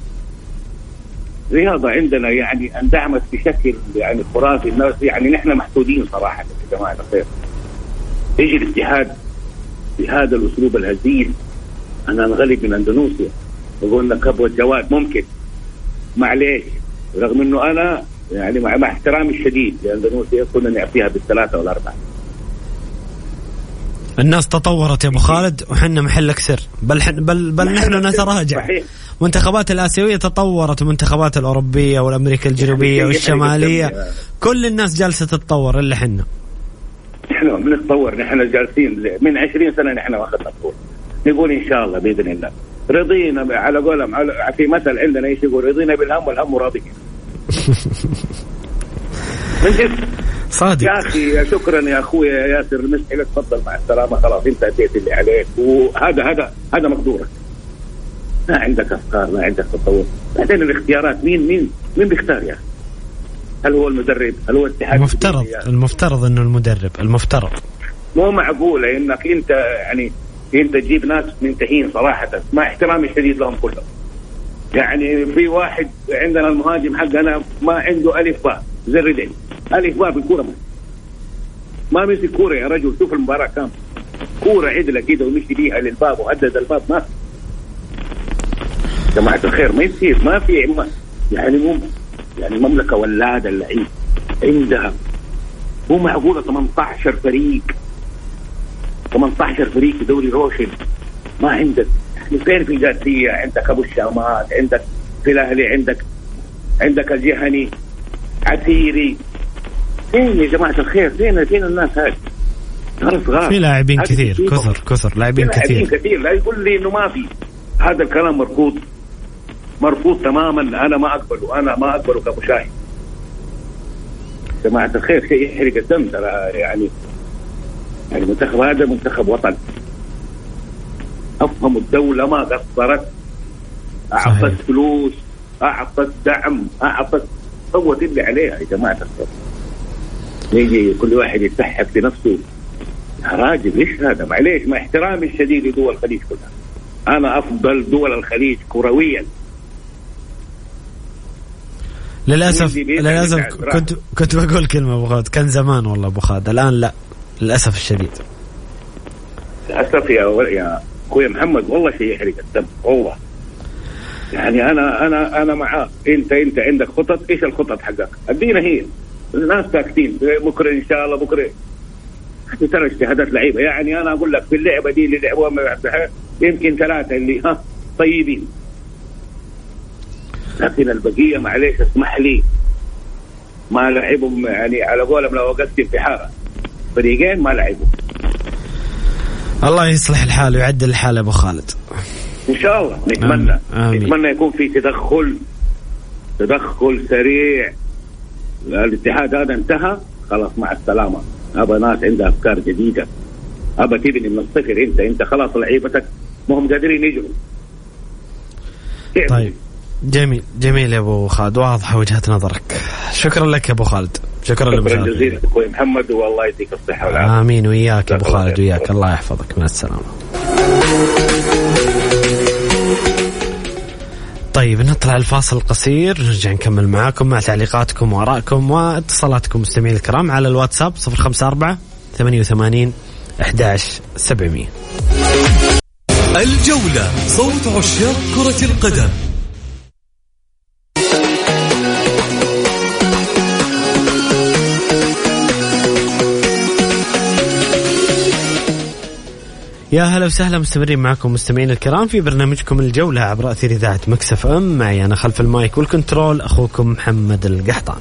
رياضة عندنا، يعني اندعمت بشكل يعني خرافي. الناس يعني نحن محسودين صراحة يا جماعة الخير. يجي الاتحاد بهذا الأسلوب الهزيل. أنا انغلب من أندونيسيا وقلنا كبوة جواد ممكن، معليش، رغم إنه أنا يعني مع, مع احترامي الشديد لأندونيسيا كنا نعطيها بالثلاثة والأربعة. الناس تطورت يا أبو خالد وحنا محلك سر، بل بل بل نحن نتراجع. صحيح. منتخبات الآسيوية تطورت، ومنتخبات الأوروبية والأمريكا الجنوبية والشمالية، كل الناس جالسة تتطور إلا حنا. نحن بنتطور، نحن جالسين من عشرين سنة نحن واخدنا طول. نقول إن شاء الله بإذن الله رضينا، على قولهم في مثل عندنا إيش يقول، رضينا بالهم والهم راضي. من جد صادق يا أخي. شكرا يا أخوي يا ياسر المسحي لك، تفضل مع السلامة، خلاص أنت أديت اللي عليك، وهذا هذا هذا مقدورك. ما عندك أفكار، ما عندك تطور. بعدين الاختيارات مين مين مين بيختار يا أخي؟ هل هو المدرب؟ هل هو الاتحاد؟ المفترض المفترض إنه المدرب. المفترض مو معقولة إنك أنت يعني أنت تجيب ناس منتهين صراحة، مع احترامي الشديد لهم كلهم. يعني في واحد عندنا المهاجم حقنا ما عنده ألف باء زي الردين، ألف باء بالكورة ما ما مسك كورة يا رجل. شوف المباراة كام كورة عدلة كده ومشي بيها للباب وهدد الباب. ما جماعة الخير ما يصير، ما في ما يعني مو يعني مملكة ولادة اللعيب عندها. مو معقولة ثمانية عشر فريق ثمانية عشر فريق في دوري روشن ما عندك. يعني فين في الجاتية عندك أبو الشامات، عندك في الأهلي، عندك عندك الجهني، عسيري. فين يا جماعة الخير؟ فين فين الناس هذه؟ في لاعبين كثير، كثر كثر لاعبين كثير كثير. لا يقول لي إنه ما في. هذا الكلام مرفوض، مرفوض تماما. أنا ما أقبله، أنا ما أقبله كمشاهد. جماعة الخير شيء يحرق الدم ترى. يعني يعني المنتخب هذا منتخب وطن. أفهم الدولة ما قصرت، أعطت فلوس، أعطت دعم، أعطت سوت اللي عليها يا جماعة الخير. يجي كل واحد يتسحب في نفسه. يا راجل ليش هذا؟ معليش، مع احترامي الشديد لدول الخليج كلها، أنا أفضل دول الخليج كرويا. للأسف للأسف كنت كنت بقول كلمة أبو خالد، كان زمان والله أبو خالد، الآن لا للأسف الشديد. للأسف يا يا أخوي محمد، والله شيء يحرق الدم والله. يعني انا انا انا معاك. انت انت عندك خطط، ايش الخطط حقك؟ ادينا هي. الناس ساكتين، بكره ان شاء الله بكره. ترى اجتهادات لعيبه، يعني انا اقول لك في اللعبه دي اللي لعبوها يمكن ثلاثه اللي ها طيبين، لكن البقيه معليش اسمح لي ما لعبهم، يعني على قولهم لو وقفت في حاره فريقين ما لعبوا. الله يصلح الحال ويعدل الحال ابو خالد ان شاء الله. نتمنى آمين. نتمنى يكون في تدخل تدخل سريع. الاتحاد هذا انتهى خلاص مع السلامه. ابى ناس عندها افكار جديده، ابى تبني من الصفر. انت انت خلاص لعيبتك ما هم قادرين يجروا. طيب جميل جميل يا ابو خالد، واضحه وجهه نظرك. شكرا لك يا ابو خالد. شكرا لك شكرا جزيلا اخوي محمد، والله يديك الصحه والعافيه. امين وياك يا ابو خالد وياك. الله يحفظك. مع السلامه. طيب نطلع الفاصل القصير، نرجع نكمل معاكم مع تعليقاتكم وآرائكم واتصالاتكم مستمعين الكرام على الواتساب صفر خمسة أربعة ثمانية وثمانين أحد عشر سبعمية. الجولة، صوت عشاق كرة القدم. يا هلا وسهلا، مستمرين معكم مستمعين الكرام في برنامجكم الجولة عبر أثير إذاعة مكسف أم. معي أنا خلف المايك والكنترول أخوكم محمد القحطان.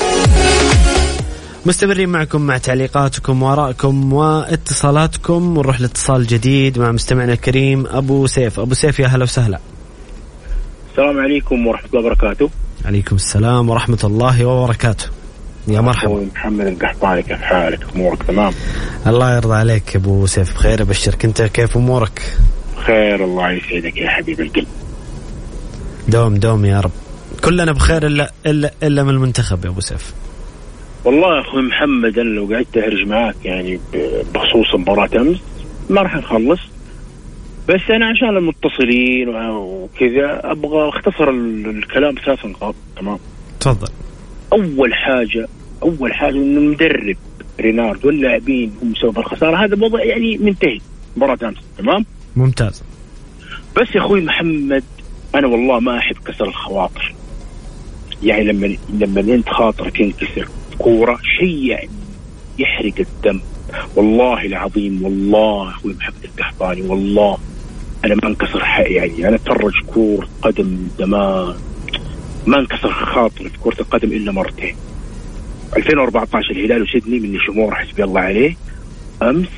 مستمرين معكم مع تعليقاتكم وآرائكم واتصالاتكم، ونروح لاتصال جديد مع مستمعنا الكريم أبو سيف. أبو سيف يا هلا وسهلا. السلام عليكم ورحمة الله وبركاته. عليكم السلام ورحمة الله وبركاته. يا مرحبا محمد القحطاني، كيف حالك؟ أمورك تمام؟ الله يرضى عليك يا أبو سيف، بخير أبشرك. أنت كيف أمورك؟ خير الله يسعدك يا حبيب القلب. دوم دوم يا رب، كلنا بخير إلا إلا إلا من المنتخب يا أبو سيف. والله أخوي محمد أنا لو قعدت أهرج معاك يعني بخصوص مباراة أمس ما راح نخلص، بس أنا عشان المتصلين وكذا أبغى أختصر الكلام ثلاث نقاط. تمام تفضل. أول حاجة أول حاجة إنه المدرب رينارد واللاعبين هم سبب الخسارة، هذا موضوع يعني منتهي مباراة أمس. تمام ممتاز. بس يا أخوي محمد أنا والله ما أحب كسر الخواطر، يعني لما لما أنت خاطرك ينكسر كورة شيء يعني يحرق الدم. والله العظيم والله أخوي محمد القحطاني والله أنا ما انكسر حقي، يعني أنا أتفرج كورة قدم من زمان ما انكسر خاطر في كرة القدم إلا مرتين. ألفين وأربعة عشر الهلال وسيدني من شمور حسبي الله عليه. أمس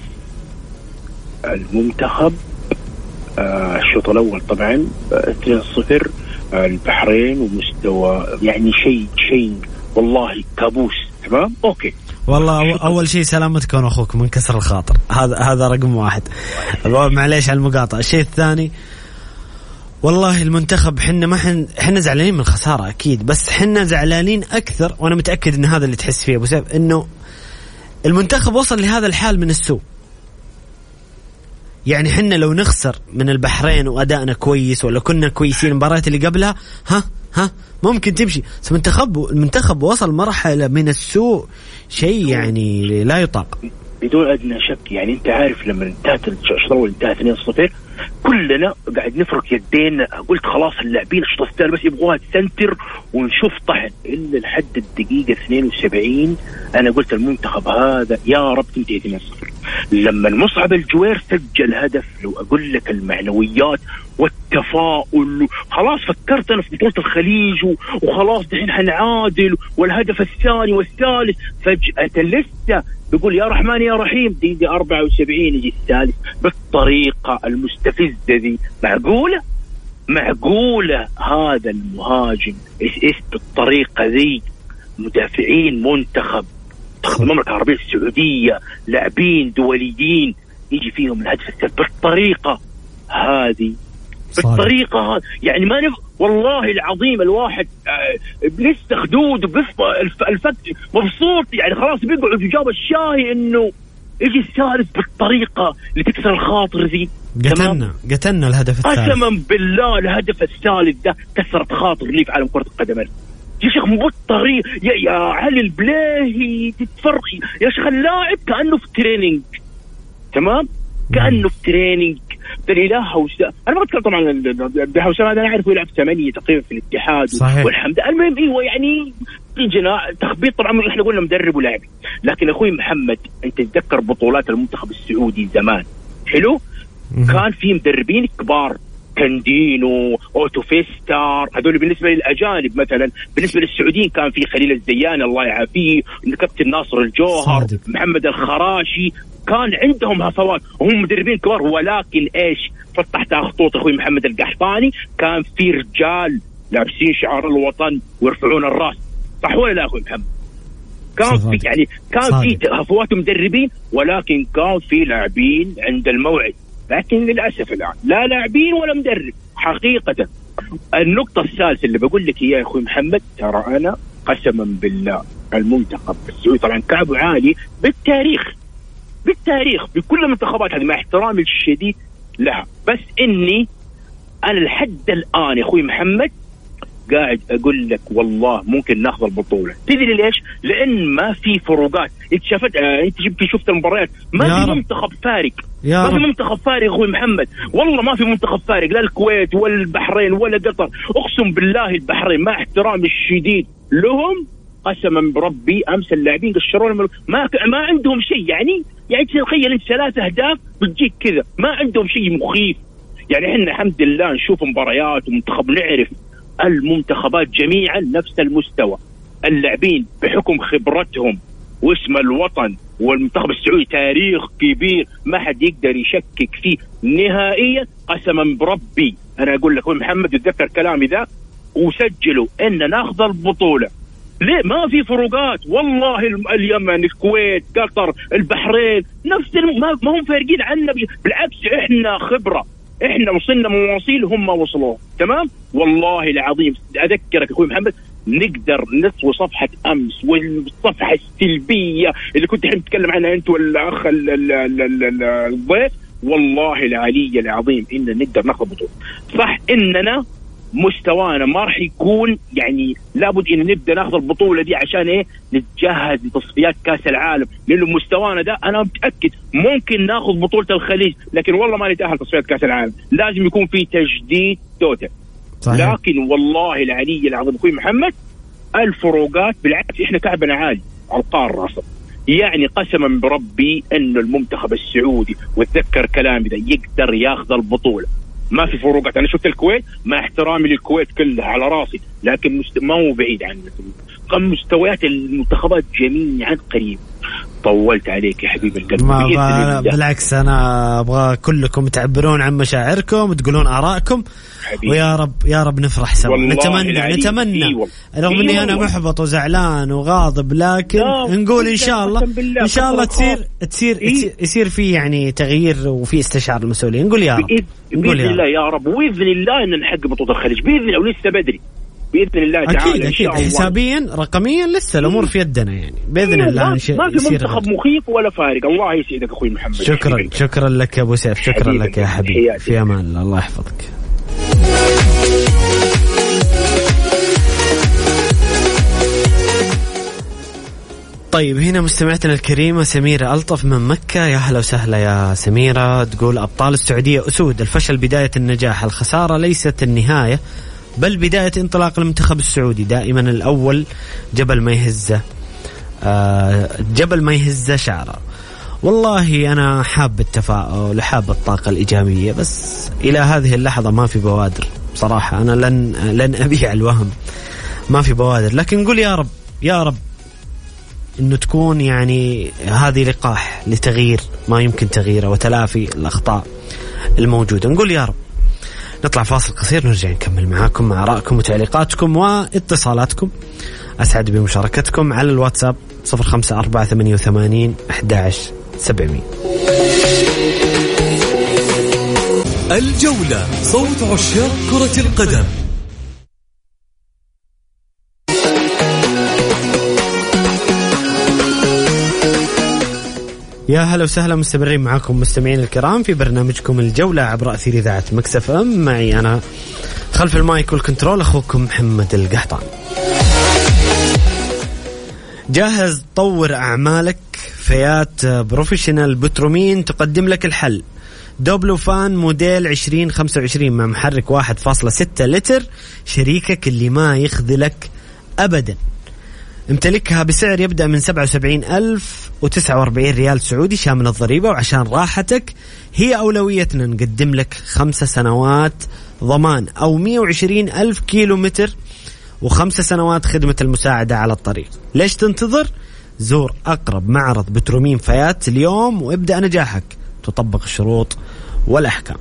المنتخب آه الشوط الأول طبعا اثنين صفر آه البحرين، ومستوى يعني شيء شيء والله كابوس. تمام أوكي والله أول شيء سلامتكم أخوكم من كسر الخاطر، هذا هذا رقم واحد. معليش على المقاطعة. الشيء الثاني والله المنتخب حنا ما حن حنا زعلانين من الخسارة أكيد، بس حنا زعلانين أكثر، وأنا متأكد إن هذا اللي تحس فيه أبو سيف، إنه المنتخب وصل لهذا الحال من السوء. يعني حنا لو نخسر من البحرين وأدائنا كويس ولا كنا كويسين المباريات اللي قبلها ها ها ممكن تمشي، بس المنتخب المنتخب وصل مرحلة من السوء شيء يعني لا يطاق بدون أدنى شك. يعني أنت عارف لما انتهت الشوط الأول انتهى اثنين صفر كلنا قاعد نفرك يدينا، قلت خلاص اللاعبين الشوط الثاني بس يبغوها تسنتر ونشوف طحن، إلا لحد الدقيقة اثنين وسبعين أنا قلت المنتخب هذا يا رب تنتهي اثنين صفر. لما المصعب الجوير سجل هدف لو أقول لك المعنويات والتفاؤل، خلاص فكرت أنا في بطولة الخليج وخلاص دحين حنعادل والهدف الثاني والثالث، فجأة لسه بيقول يا رحمن يا رحيم دقيقة أربعة وسبعين يجي الثالث بالطريقة المستفزة دي. معقولة معقولة هذا المهاجم إيش إيش بالطريقة ذي؟ مدافعين منتخب منتخب المملكة العربية السعودية لاعبين دوليين يجي فيهم الهدف الثالث بالطريقة هذه بالطريقة هذه. يعني ما نف... والله العظيم الواحد آه لسه خدود الفك مبسوط، يعني خلاص بيقعد يجاب الشاهي انه يجي الثالث بالطريقة اللي تكسر الخاطر ذي. قتلنا قتلنا الهدف الثالث قسما بالله الهدف الثالث ده كسرت خاطر لي في عالم كرة القدم يا شيخ. مو بالطريقة يا, يا علي البلاهي تتفرق يا شيخ، اللاعب كأنه في تريننج. تمام كأنه في تريننج الاله وس... انا ما اتكلم طبعا الدهوسان هذا، انا اعرف يلعب ثمانيه تقريبا في الاتحاد صحيح. والحمد المهم ايوه يعني جنا تخبيط طبعا احنا قلنا مدرب ولاعب. لكن اخوي محمد انت تتذكر بطولات المنتخب السعودي زمان حلو كان في مدربين كبار، كاندينو، اوتو فيستار، هذول بالنسبه للاجانب. مثلا بالنسبه للسعوديين كان في خليل الزيان الله يعافيه، كابتن ناصر الجوهر، صادق. محمد الخراشي، كان عندهم هفوات وهم مدربين كبار. ولكن ايش فتح تحت خطوط اخوي محمد القحطاني كان في رجال لابسين شعار الوطن ويرفعون الراس، صح ولا لا اخوي محمد؟ كان في يعني كان صادق. في هفوات مدربين، ولكن كان في لاعبين عند الموعد. لكن للأسف الآن لا لاعبين ولا مدرب حقيقة. النقطة الثالثة اللي بقول لك إياها يا أخوي محمد، ترى أنا قسما بالله المنتخب السعودي طبعا كعبه عالي بالتاريخ بالتاريخ بكل المنتخبات هذه مع احترامي الشديد لها، بس إني أنا لحد الآن يا أخوي محمد قاعد أقول لك والله ممكن ناخذ البطولة. تدري ليش؟ لأن ما في فروقات. أنت شفت آه أنت جبت شفت المباريات ما في منتخب فارق، ما رب. في منتخب فارق أخوي محمد، والله ما في منتخب فارق، لا الكويت ولا البحرين ولا قطر. أقسم بالله البحرين مع احترامي الشديد لهم قسما بربي أمس اللاعبين قشرون ما ما عندهم شيء. يعني يعني تخيل أنت ثلاث أهداف بتجيك كذا، ما عندهم شيء مخيف. يعني إحنا الحمد لله نشوف مباريات ومنتخب نعرف المنتخبات جميعا نفس المستوى، اللاعبين بحكم خبرتهم واسم الوطن، والمنتخب السعودي تاريخ كبير ما حد يقدر يشكك فيه نهائيا. قسما بربي أنا أقول لك محمد يتذكر كلامي ذا وسجلوا إن ناخذ البطولة. ليه؟ ما في فروقات والله. اليمن، الكويت، قطر، البحرين نفس الم... ما هم فارقين عنا، بالعكس إحنا خبرة، احنا وصلنا مواصيل هم ما وصلوا. تمام والله العظيم. اذكرك اخوي محمد نقدر نسوي صفحه امس والصفحه السلبيه اللي كنت الحين تتكلم عنها انت والاخ الضيف، والله العلي العظيم ان نقدر ناخذ بطوله. صح اننا مستوانا ما راح يكون يعني لابد ان نبدا ناخذ البطوله دي عشان ايه؟ نتجهز لتصفيات كاس العالم، لانه مستوانا ده انا متاكد ممكن ناخذ بطوله الخليج، لكن والله ما نتاهل تصفيات كاس العالم. لازم يكون في تجديد توتال. لكن والله العلي العظيم اخوي محمد الفروقات بالعكس احنا كعبنا عالي على القاره اصلا. يعني قسما بربي انه المنتخب السعودي واتذكر كلامي ده يقدر ياخذ البطوله، ما في فروقات. أنا شفت الكويت مع احترامي للكويت كلها على راسي، لكن مست... ما هو بعيد عنه. كم مستويات المنتخبات جميعا قريب. طولت عليك يا حبيب القلب. ما بالعكس أنا أبغى كلكم تعبرون عن مشاعركم وتقولون آرائكم حبيب. ويا رب يا رب نفرح سوا. نتمنى نتمنى رغم إني أنا محبط وزعلان وغاضب، لكن نقول إن شاء الله إن شاء الله تصير تصير إيه؟ يصير في يعني تغيير وفي استشعار المسؤولين. نقول يا رب بإذن الله يا رب، وبإذن الله إن نحقق بطولة الخليج بإذن الله، ولسه بدري بإذن الله تعالى. أكيد أكيد حسابيا رقميا لسه الأمور في يدنا يعني بإذن الله. ما في منتخب مخيف ولا فارق. الله يسعدك أخوي محمد. شكرا حبيبي. شكرا لك يا أبو سيف، شكرا لك يا حبيبي. في أمان الله، الله يحفظك. طيب هنا مستمعتنا الكريمة سميرة ألطف من مكة، يا أهلا وسهلا يا سميرة. تقول أبطال السعودية أسود، الفشل بداية النجاح، الخسارة ليست النهاية بل بداية انطلاق المنتخب السعودي، دائما الأول جبل ما يهزه آه جبل ما يهزه شعره. والله أنا حاب التفاؤل، حاب الطاقة الإيجابية، بس إلى هذه اللحظة ما في بوادر صراحة. أنا لن لن أبيع الوهم، ما في بوادر، لكن نقول يا رب يا رب إنه تكون يعني هذه لقاح لتغيير ما يمكن تغييره وتلافي الأخطاء الموجودة. نقول يا رب. نطلع فاصل قصير نرجع نكمل معاكم مع آرائكم وتعليقاتكم واتصالاتكم. أسعد بمشاركتكم على الواتساب صفر خمسة أربعة ثمانية وثمانين أحد عشر سبعمية. الجولة، صوت عشاق كرة القدم. يا هلا وسهلا، مستمرين معكم مستمعين الكرام في برنامجكم الجولة عبر أثير إذاعة مكسف أم. معي أنا خلف المايك والكنترول أخوكم محمد القحطان. جاهز طور أعمالك، فيات بروفيشنال بترومين تقدم لك الحل. دوبلوفان موديل عشرين خمسة وعشرين مع محرك واحد فاصلة ستة لتر، شريكك اللي ما يخذلك أبدا. امتلكها بسعر يبدأ من سبعة وسبعين ألف وتسعة وأربعين ريال سعودي شامل الضريبة. وعشان راحتك هي أولويتنا نقدم لك خمسة سنوات ضمان أو مئة وعشرين ألف كيلو متر وخمسة سنوات خدمة المساعدة على الطريق. ليش تنتظر؟ زور أقرب معرض بترومين فيات اليوم وابدأ نجاحك، تطبق الشروط والأحكام.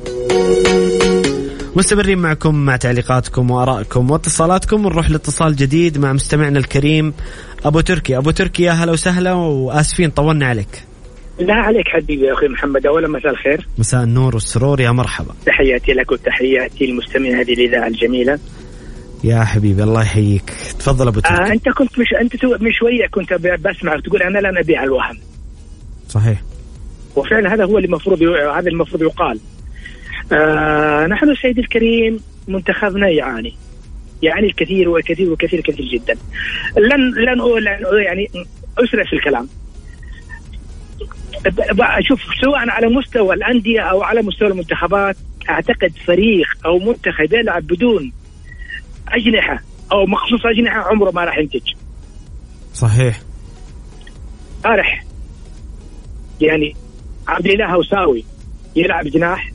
مستمرين معكم مع تعليقاتكم وآرائكم واتصالاتكم، ونروح لاتصال جديد مع مستمعنا الكريم أبو تركي. أبو تركي يا هلا وسهلا، وآسفين طولنا عليك. لا عليك حبيبي يا أخي محمد، أولا مساء الخير. مساء النور والسرور، يا مرحبا. تحياتي لك وتحياتي للمستمعين هذه الإذاعة الجميلة. يا حبيبي الله يحييك، تفضل أبو تركي. آه أنت كنت مش أنت من شوية كنت بسمع تقول أنا لا نبيع الوهم. صحيح. وفعلا هذا هو اللي المفروض هذا المفروض يقال. آه نحن السيد الكريم منتخبنا يعاني يعني الكثير وكثير وكثير كثير جدا. لن لن أقول يعني أسرع في الكلام. أشوف سواء على مستوى الأندية أو على مستوى المنتخبات، أعتقد فريق أو منتخب يلعب بدون أجنحة أو مخصوص أجنحة عمره ما راح ينتج. صحيح. أرح يعني عبد الله هوساوي يلعب جناح،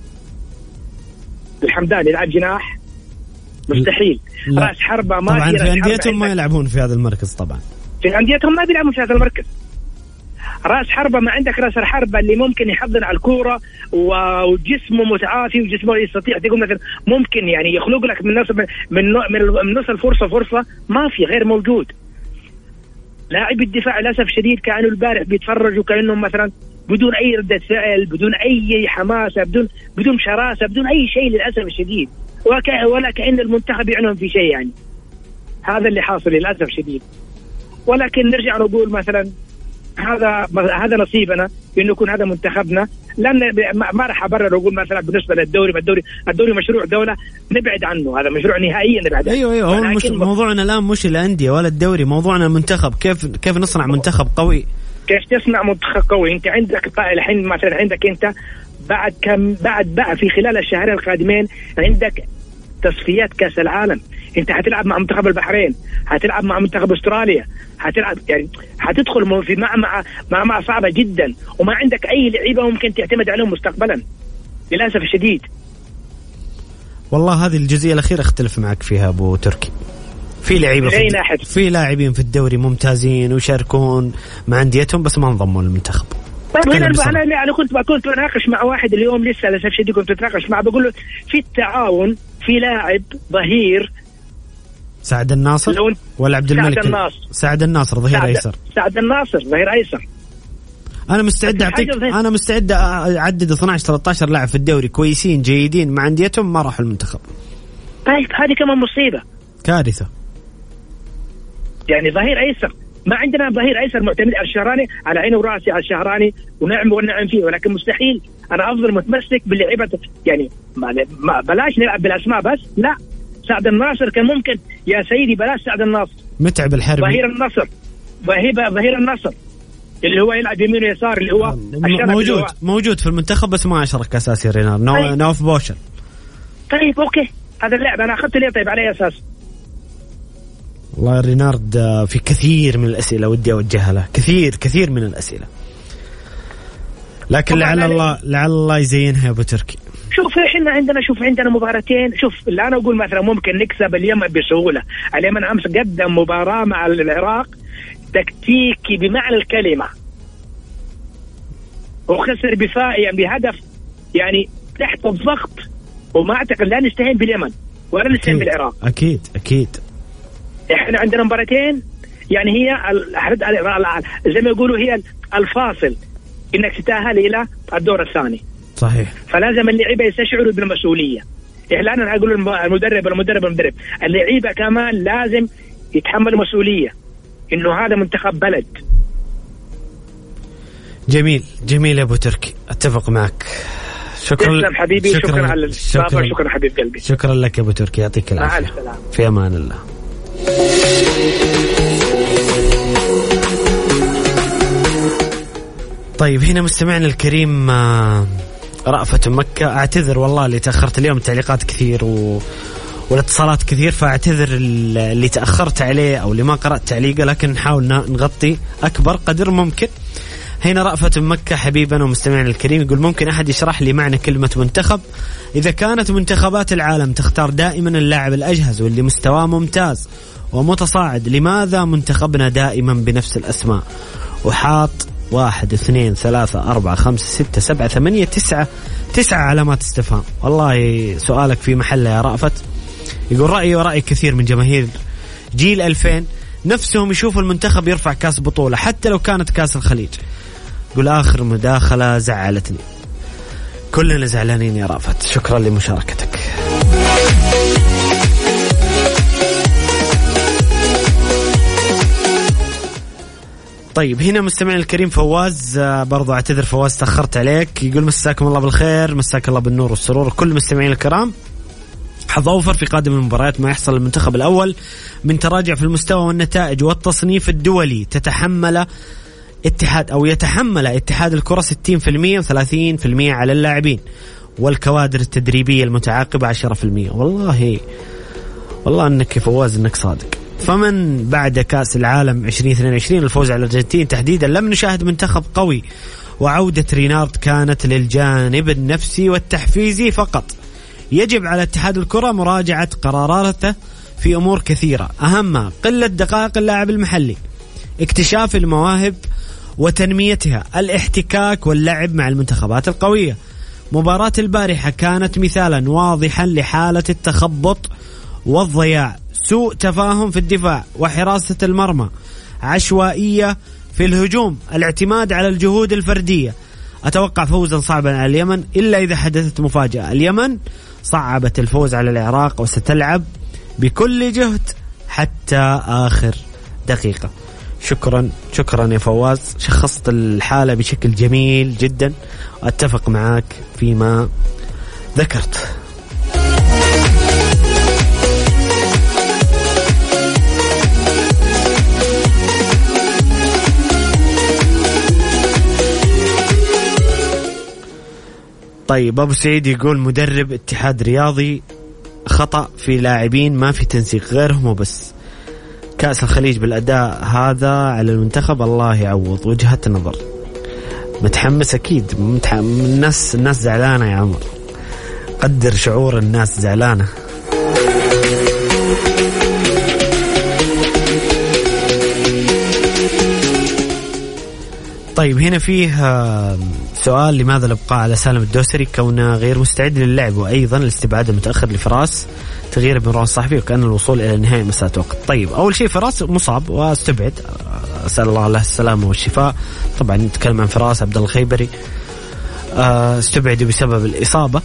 الحمدان يلعب جناح، مستحيل. لا. راس حربة ما طبعا في أنديتهم ما يلعبون في هذا المركز، طبعا في أنديتهم ما بيلعبون في هذا المركز. راس حربة ما عندك راس الحربة اللي ممكن يحضن على الكورة وجسمه متعافي وجسمه يستطيع تقول مثلا ممكن يعني يخلق لك من نص من من نص الفرصة فرصة، ما في، غير موجود. لاعب الدفاع للأسف شديد كانوا البارح بيتفرجوا كأنهم مثلا بدون أي ردة فعل، بدون أي حماسة، بدون بدون شراسة، بدون أي شيء للأسف الشديد، ولا كأن المنتخب يعنون في شيء. يعني هذا اللي حاصل للأسف شديد. ولكن نرجع نقول مثلا هذا هذا نصيبنا إنه يكون هذا منتخبنا. لأن ما راح أبرر وأقول مثلا بالنسبة للدوري الدوري الدوري مشروع دولة نبعد عنه، هذا مشروع نهائيا نبعد عنه. أيوة أيوة هو مش موضوعنا الآن مش الأندية ولا الدوري، موضوعنا المنتخب. كيف كيف نصنع منتخب قوي؟ كيف تصنع منتخب قوي؟ أنت عندك الحين مثلا عندك أنت بعد كم بعد بقى في خلال الشهرين القادمين عندك تصفيات كأس العالم. انت هتلعب مع منتخب البحرين، هتلعب مع منتخب استراليا، هتلعب يعني هتدخل في مع مع مع, مع صعبة جدا، وما عندك اي لعيبة ممكن تعتمد عليهم مستقبلا للأسف الشديد. والله هذه الجزئية الأخيرة اختلف معك فيها أبو تركي. في لعيبة في, في لاعبين في الدوري ممتازين ويشاركون مع أنديتهم بس ما انضموا للمنتخب. طيب انا انا انا كنت كنت بناقش مع واحد اليوم لسه للاسف شديد كنت بتناقش معه، بقول له في التعاون في لاعب ظهير سعد الناصر ولا عبد الملك؟ سعد الناصر. سعد الناصر ظهير ايسر. سعد الناصر ظهير ايسر. انا مستعد اعطيك انا مستعد اعدد اثنا عشر ثلاثة عشر لاعب في الدوري كويسين جيدين مع انديتهم ما راحوا المنتخب. طيب هذه كمان مصيبه، كارثه. يعني ظهير ايسر ما عندنا ظهير ايسر معتمد على الشهراني، على عيني وراسي على الشهراني ونعم ونعم فيه، ولكن مستحيل انا افضل متمسك باللعيبه. يعني ما بلاش نلعب بالاسماء بس، لا سعد الناصر كان ممكن يا سيدي، بلاش سعد الناصر. متعب الحربي ظهير النصر ظهير ظهير النصر اللي هو يلعب يمين ويسار اللي هو موجود اللي هو موجود في المنتخب بس ما اشرك اساسي رينار نو... طيب. نوف بوشل. طيب اوكي هذا اللاعب انا اخذته ليه طيب على اساس؟ والله رينارد في كثير من الأسئلة ودي أوجهها له، كثير كثير من الأسئلة، لكن لعل الله لعل الله يزينها يا أبو تركي. شوف إحنا عندنا شوف عندنا مباراتين. شوف اللي أنا أقول مثلا ممكن نكسب اليمن بسهولة. اليمن أمس قدم مباراة مع العراق تكتيكي بمعنى الكلمة، وخسر بفائيا بهدف يعني تحت الضغط، وما أعتقد لا نستهين باليمن ولا نستهين بالعراق. أكيد أكيد. احنا عندنا مباراتين يعني هي زي ما يقولوا هي الفاصل انك تتأهل الى الدور الثاني. صحيح. فلازم اللعيبه يستشعروا بالمسؤوليه. احنا انا اقول المدرب المدرب المدرب اللعيبه كمان لازم يتحملوا مسؤوليه انه هذا منتخب بلد. جميل جميل يا ابو تركي، اتفق معك. شكرا تسلم حبيبي. شكرا, شكرا على الشكرا شكرا حبيب قلبي. شكرا لك يا ابو تركي، يعطيك العافيه. في امان الله. طيب هنا مستمعنا الكريم رأفة مكة، أعتذر والله اللي تأخرت اليوم، التعليقات كثير و... والاتصالات كثير، فأعتذر اللي تأخرت عليه أو اللي ما قرأت تعليقه، لكن نحاول نغطي أكبر قدر ممكن. هنا رأفة مكة حبيبنا ومستمعنا الكريم يقول ممكن أحد يشرح لي معنى كلمة منتخب؟ إذا كانت منتخبات العالم تختار دائما اللاعب الأجهز واللي مستواه ممتاز ومتصاعد، لماذا منتخبنا دائما بنفس الأسماء؟ وحاط واحد اثنين ثلاثة أربعة خمسة ستة سبعة ثمانية تسعة تسعة علامات استفهام. والله سؤالك في محله يا رأفت. يقول رأيي ورأي كثير من جماهير جيل ألفين نفسهم يشوفوا المنتخب يرفع كاس بطولة حتى لو كانت كاس الخليج. يقول آخر مداخلة زعلتني. كلنا زعلانين يا رأفت، شكرا لمشاركتك. طيب هنا مستمعنا الكريم فواز، برضو اعتذر فواز تأخرت عليك، يقول مساكم الله بالخير، مساك الله بالنور والسرور كل مستمعين الكرام. حظ أوفر في قادم المباريات ما يحصل للمنتخب الأول من تراجع في المستوى والنتائج والتصنيف الدولي تتحمل اتحاد أو يتحمل اتحاد الكرة ستين بالمئة وثلاثين بالمئة على اللاعبين والكوادر التدريبية المتعاقبة عشرة بالمئة. والله والله أنك فواز أنك صادق. فمن بعد كأس العالم عشرين اثنين وعشرين الفوز على الأرجنتين تحديدا لم نشاهد منتخب قوي، وعودة رينارد كانت للجانب النفسي والتحفيزي فقط. يجب على اتحاد الكرة مراجعة قراراته في أمور كثيرة، أهمها قلة دقائق اللاعب المحلي، اكتشاف المواهب وتنميتها، الاحتكاك واللعب مع المنتخبات القوية. مباراة البارحة كانت مثالا واضحا لحالة التخبط والضياع، سوء تفاهم في الدفاع وحراسة المرمى، عشوائية في الهجوم، الاعتماد على الجهود الفردية. أتوقع فوزا صعبا على اليمن إلا إذا حدثت مفاجأة. اليمن صعبت الفوز على العراق وستلعب بكل جهد حتى آخر دقيقة. شكرا شكرا يا فواز، شخصت الحالة بشكل جميل جدا، أتفق معك فيما ذكرت. طيب أبو سعيد يقول مدرب اتحاد رياضي خطأ في لاعبين، ما في تنسيق غيرهم وبس. كأس الخليج بالأداء هذا على المنتخب، الله يعوض. وجهة نظر. متحمس أكيد، متحمس. الناس الناس زعلانة يا عمر، قدر شعور الناس زعلانة. طيب هنا فيه سؤال، لماذا الابقاء على سالم الدوسري كونه غير مستعد للعب، وايضا الاستبعاد المتاخر لفراس تغيير بن روح الصحفي وكان الوصول الى النهايه مساء وقت. طيب اول شيء فراس مصاب واستبعد، اسال الله له السلامه والشفاء. طبعا نتكلم عن فراس عبد الله الخيبري، استبعد بسبب الاصابه.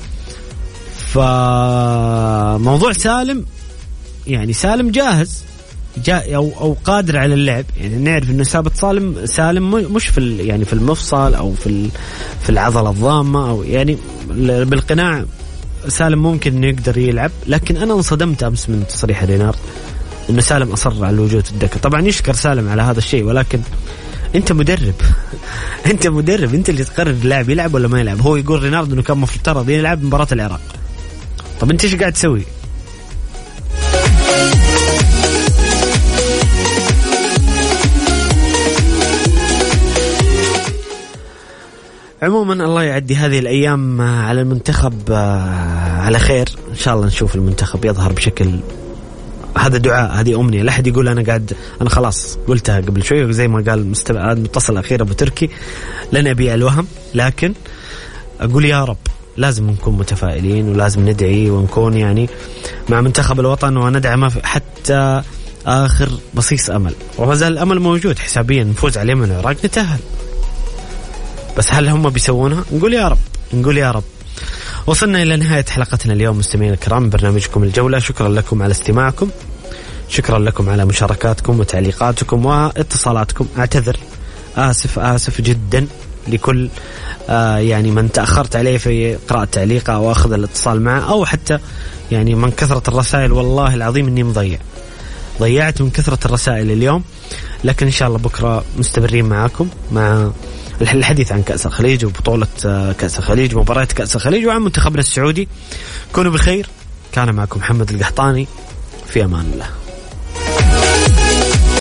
فموضوع سالم يعني سالم جاهز جاء أو أو قادر على اللعب، يعني نعرف إنه إصابة سالم سالم مش في يعني في المفصل أو في في العضلة الضامة، أو يعني بالقناع سالم ممكن إنه يقدر يلعب. لكن أنا انصدمت أمس من تصريح رينارد إنه سالم أصر على الوجود في الدكة. طبعا يشكر سالم على هذا الشيء، ولكن أنت مدرب أنت مدرب أنت اللي تقرر اللاعب يلعب ولا ما يلعب. هو يقول رينارد إنه كان مفترض يلعب مباراة العراق. طب أنت إيش قاعد تسوي؟ عموما الله يعدي هذه الأيام على المنتخب على خير إن شاء الله. نشوف المنتخب يظهر بشكل، هذا دعاء، هذه أمنية. لا أحد يقول أنا قاعد أنا خلاص قلتها قبل شوي زي ما قال متصل أخير أبو تركي لن أبيع الوهم، لكن أقول يا رب لازم نكون متفائلين ولازم ندعي ونكون يعني مع منتخب الوطن وندعمه حتى آخر بصيص أمل. وما زال الأمل موجود حسابيا، نفوز على اليمن والعراق نتأهل، بس هل هم بيسوونها؟ نقول يا رب نقول يا رب. وصلنا إلى نهاية حلقتنا اليوم مستمعين الكرام، برنامجكم الجولة. شكرا لكم على استماعكم، شكرا لكم على مشاركاتكم وتعليقاتكم واتصالاتكم. أعتذر، آسف آسف جدا لكل آه يعني من تأخرت عليه في قراءة تعليقه أو أخذ الاتصال معه، أو حتى يعني من كثرة الرسائل. والله العظيم إني مضيع ضيعت من كثرة الرسائل اليوم، لكن إن شاء الله بكرة مستمرين معاكم مع الحديث عن كأس الخليج وبطولة كأس الخليج ومباريات كأس الخليج وعن منتخبنا السعودي. كونوا بخير. كان معكم محمد القحطاني، في أمان الله.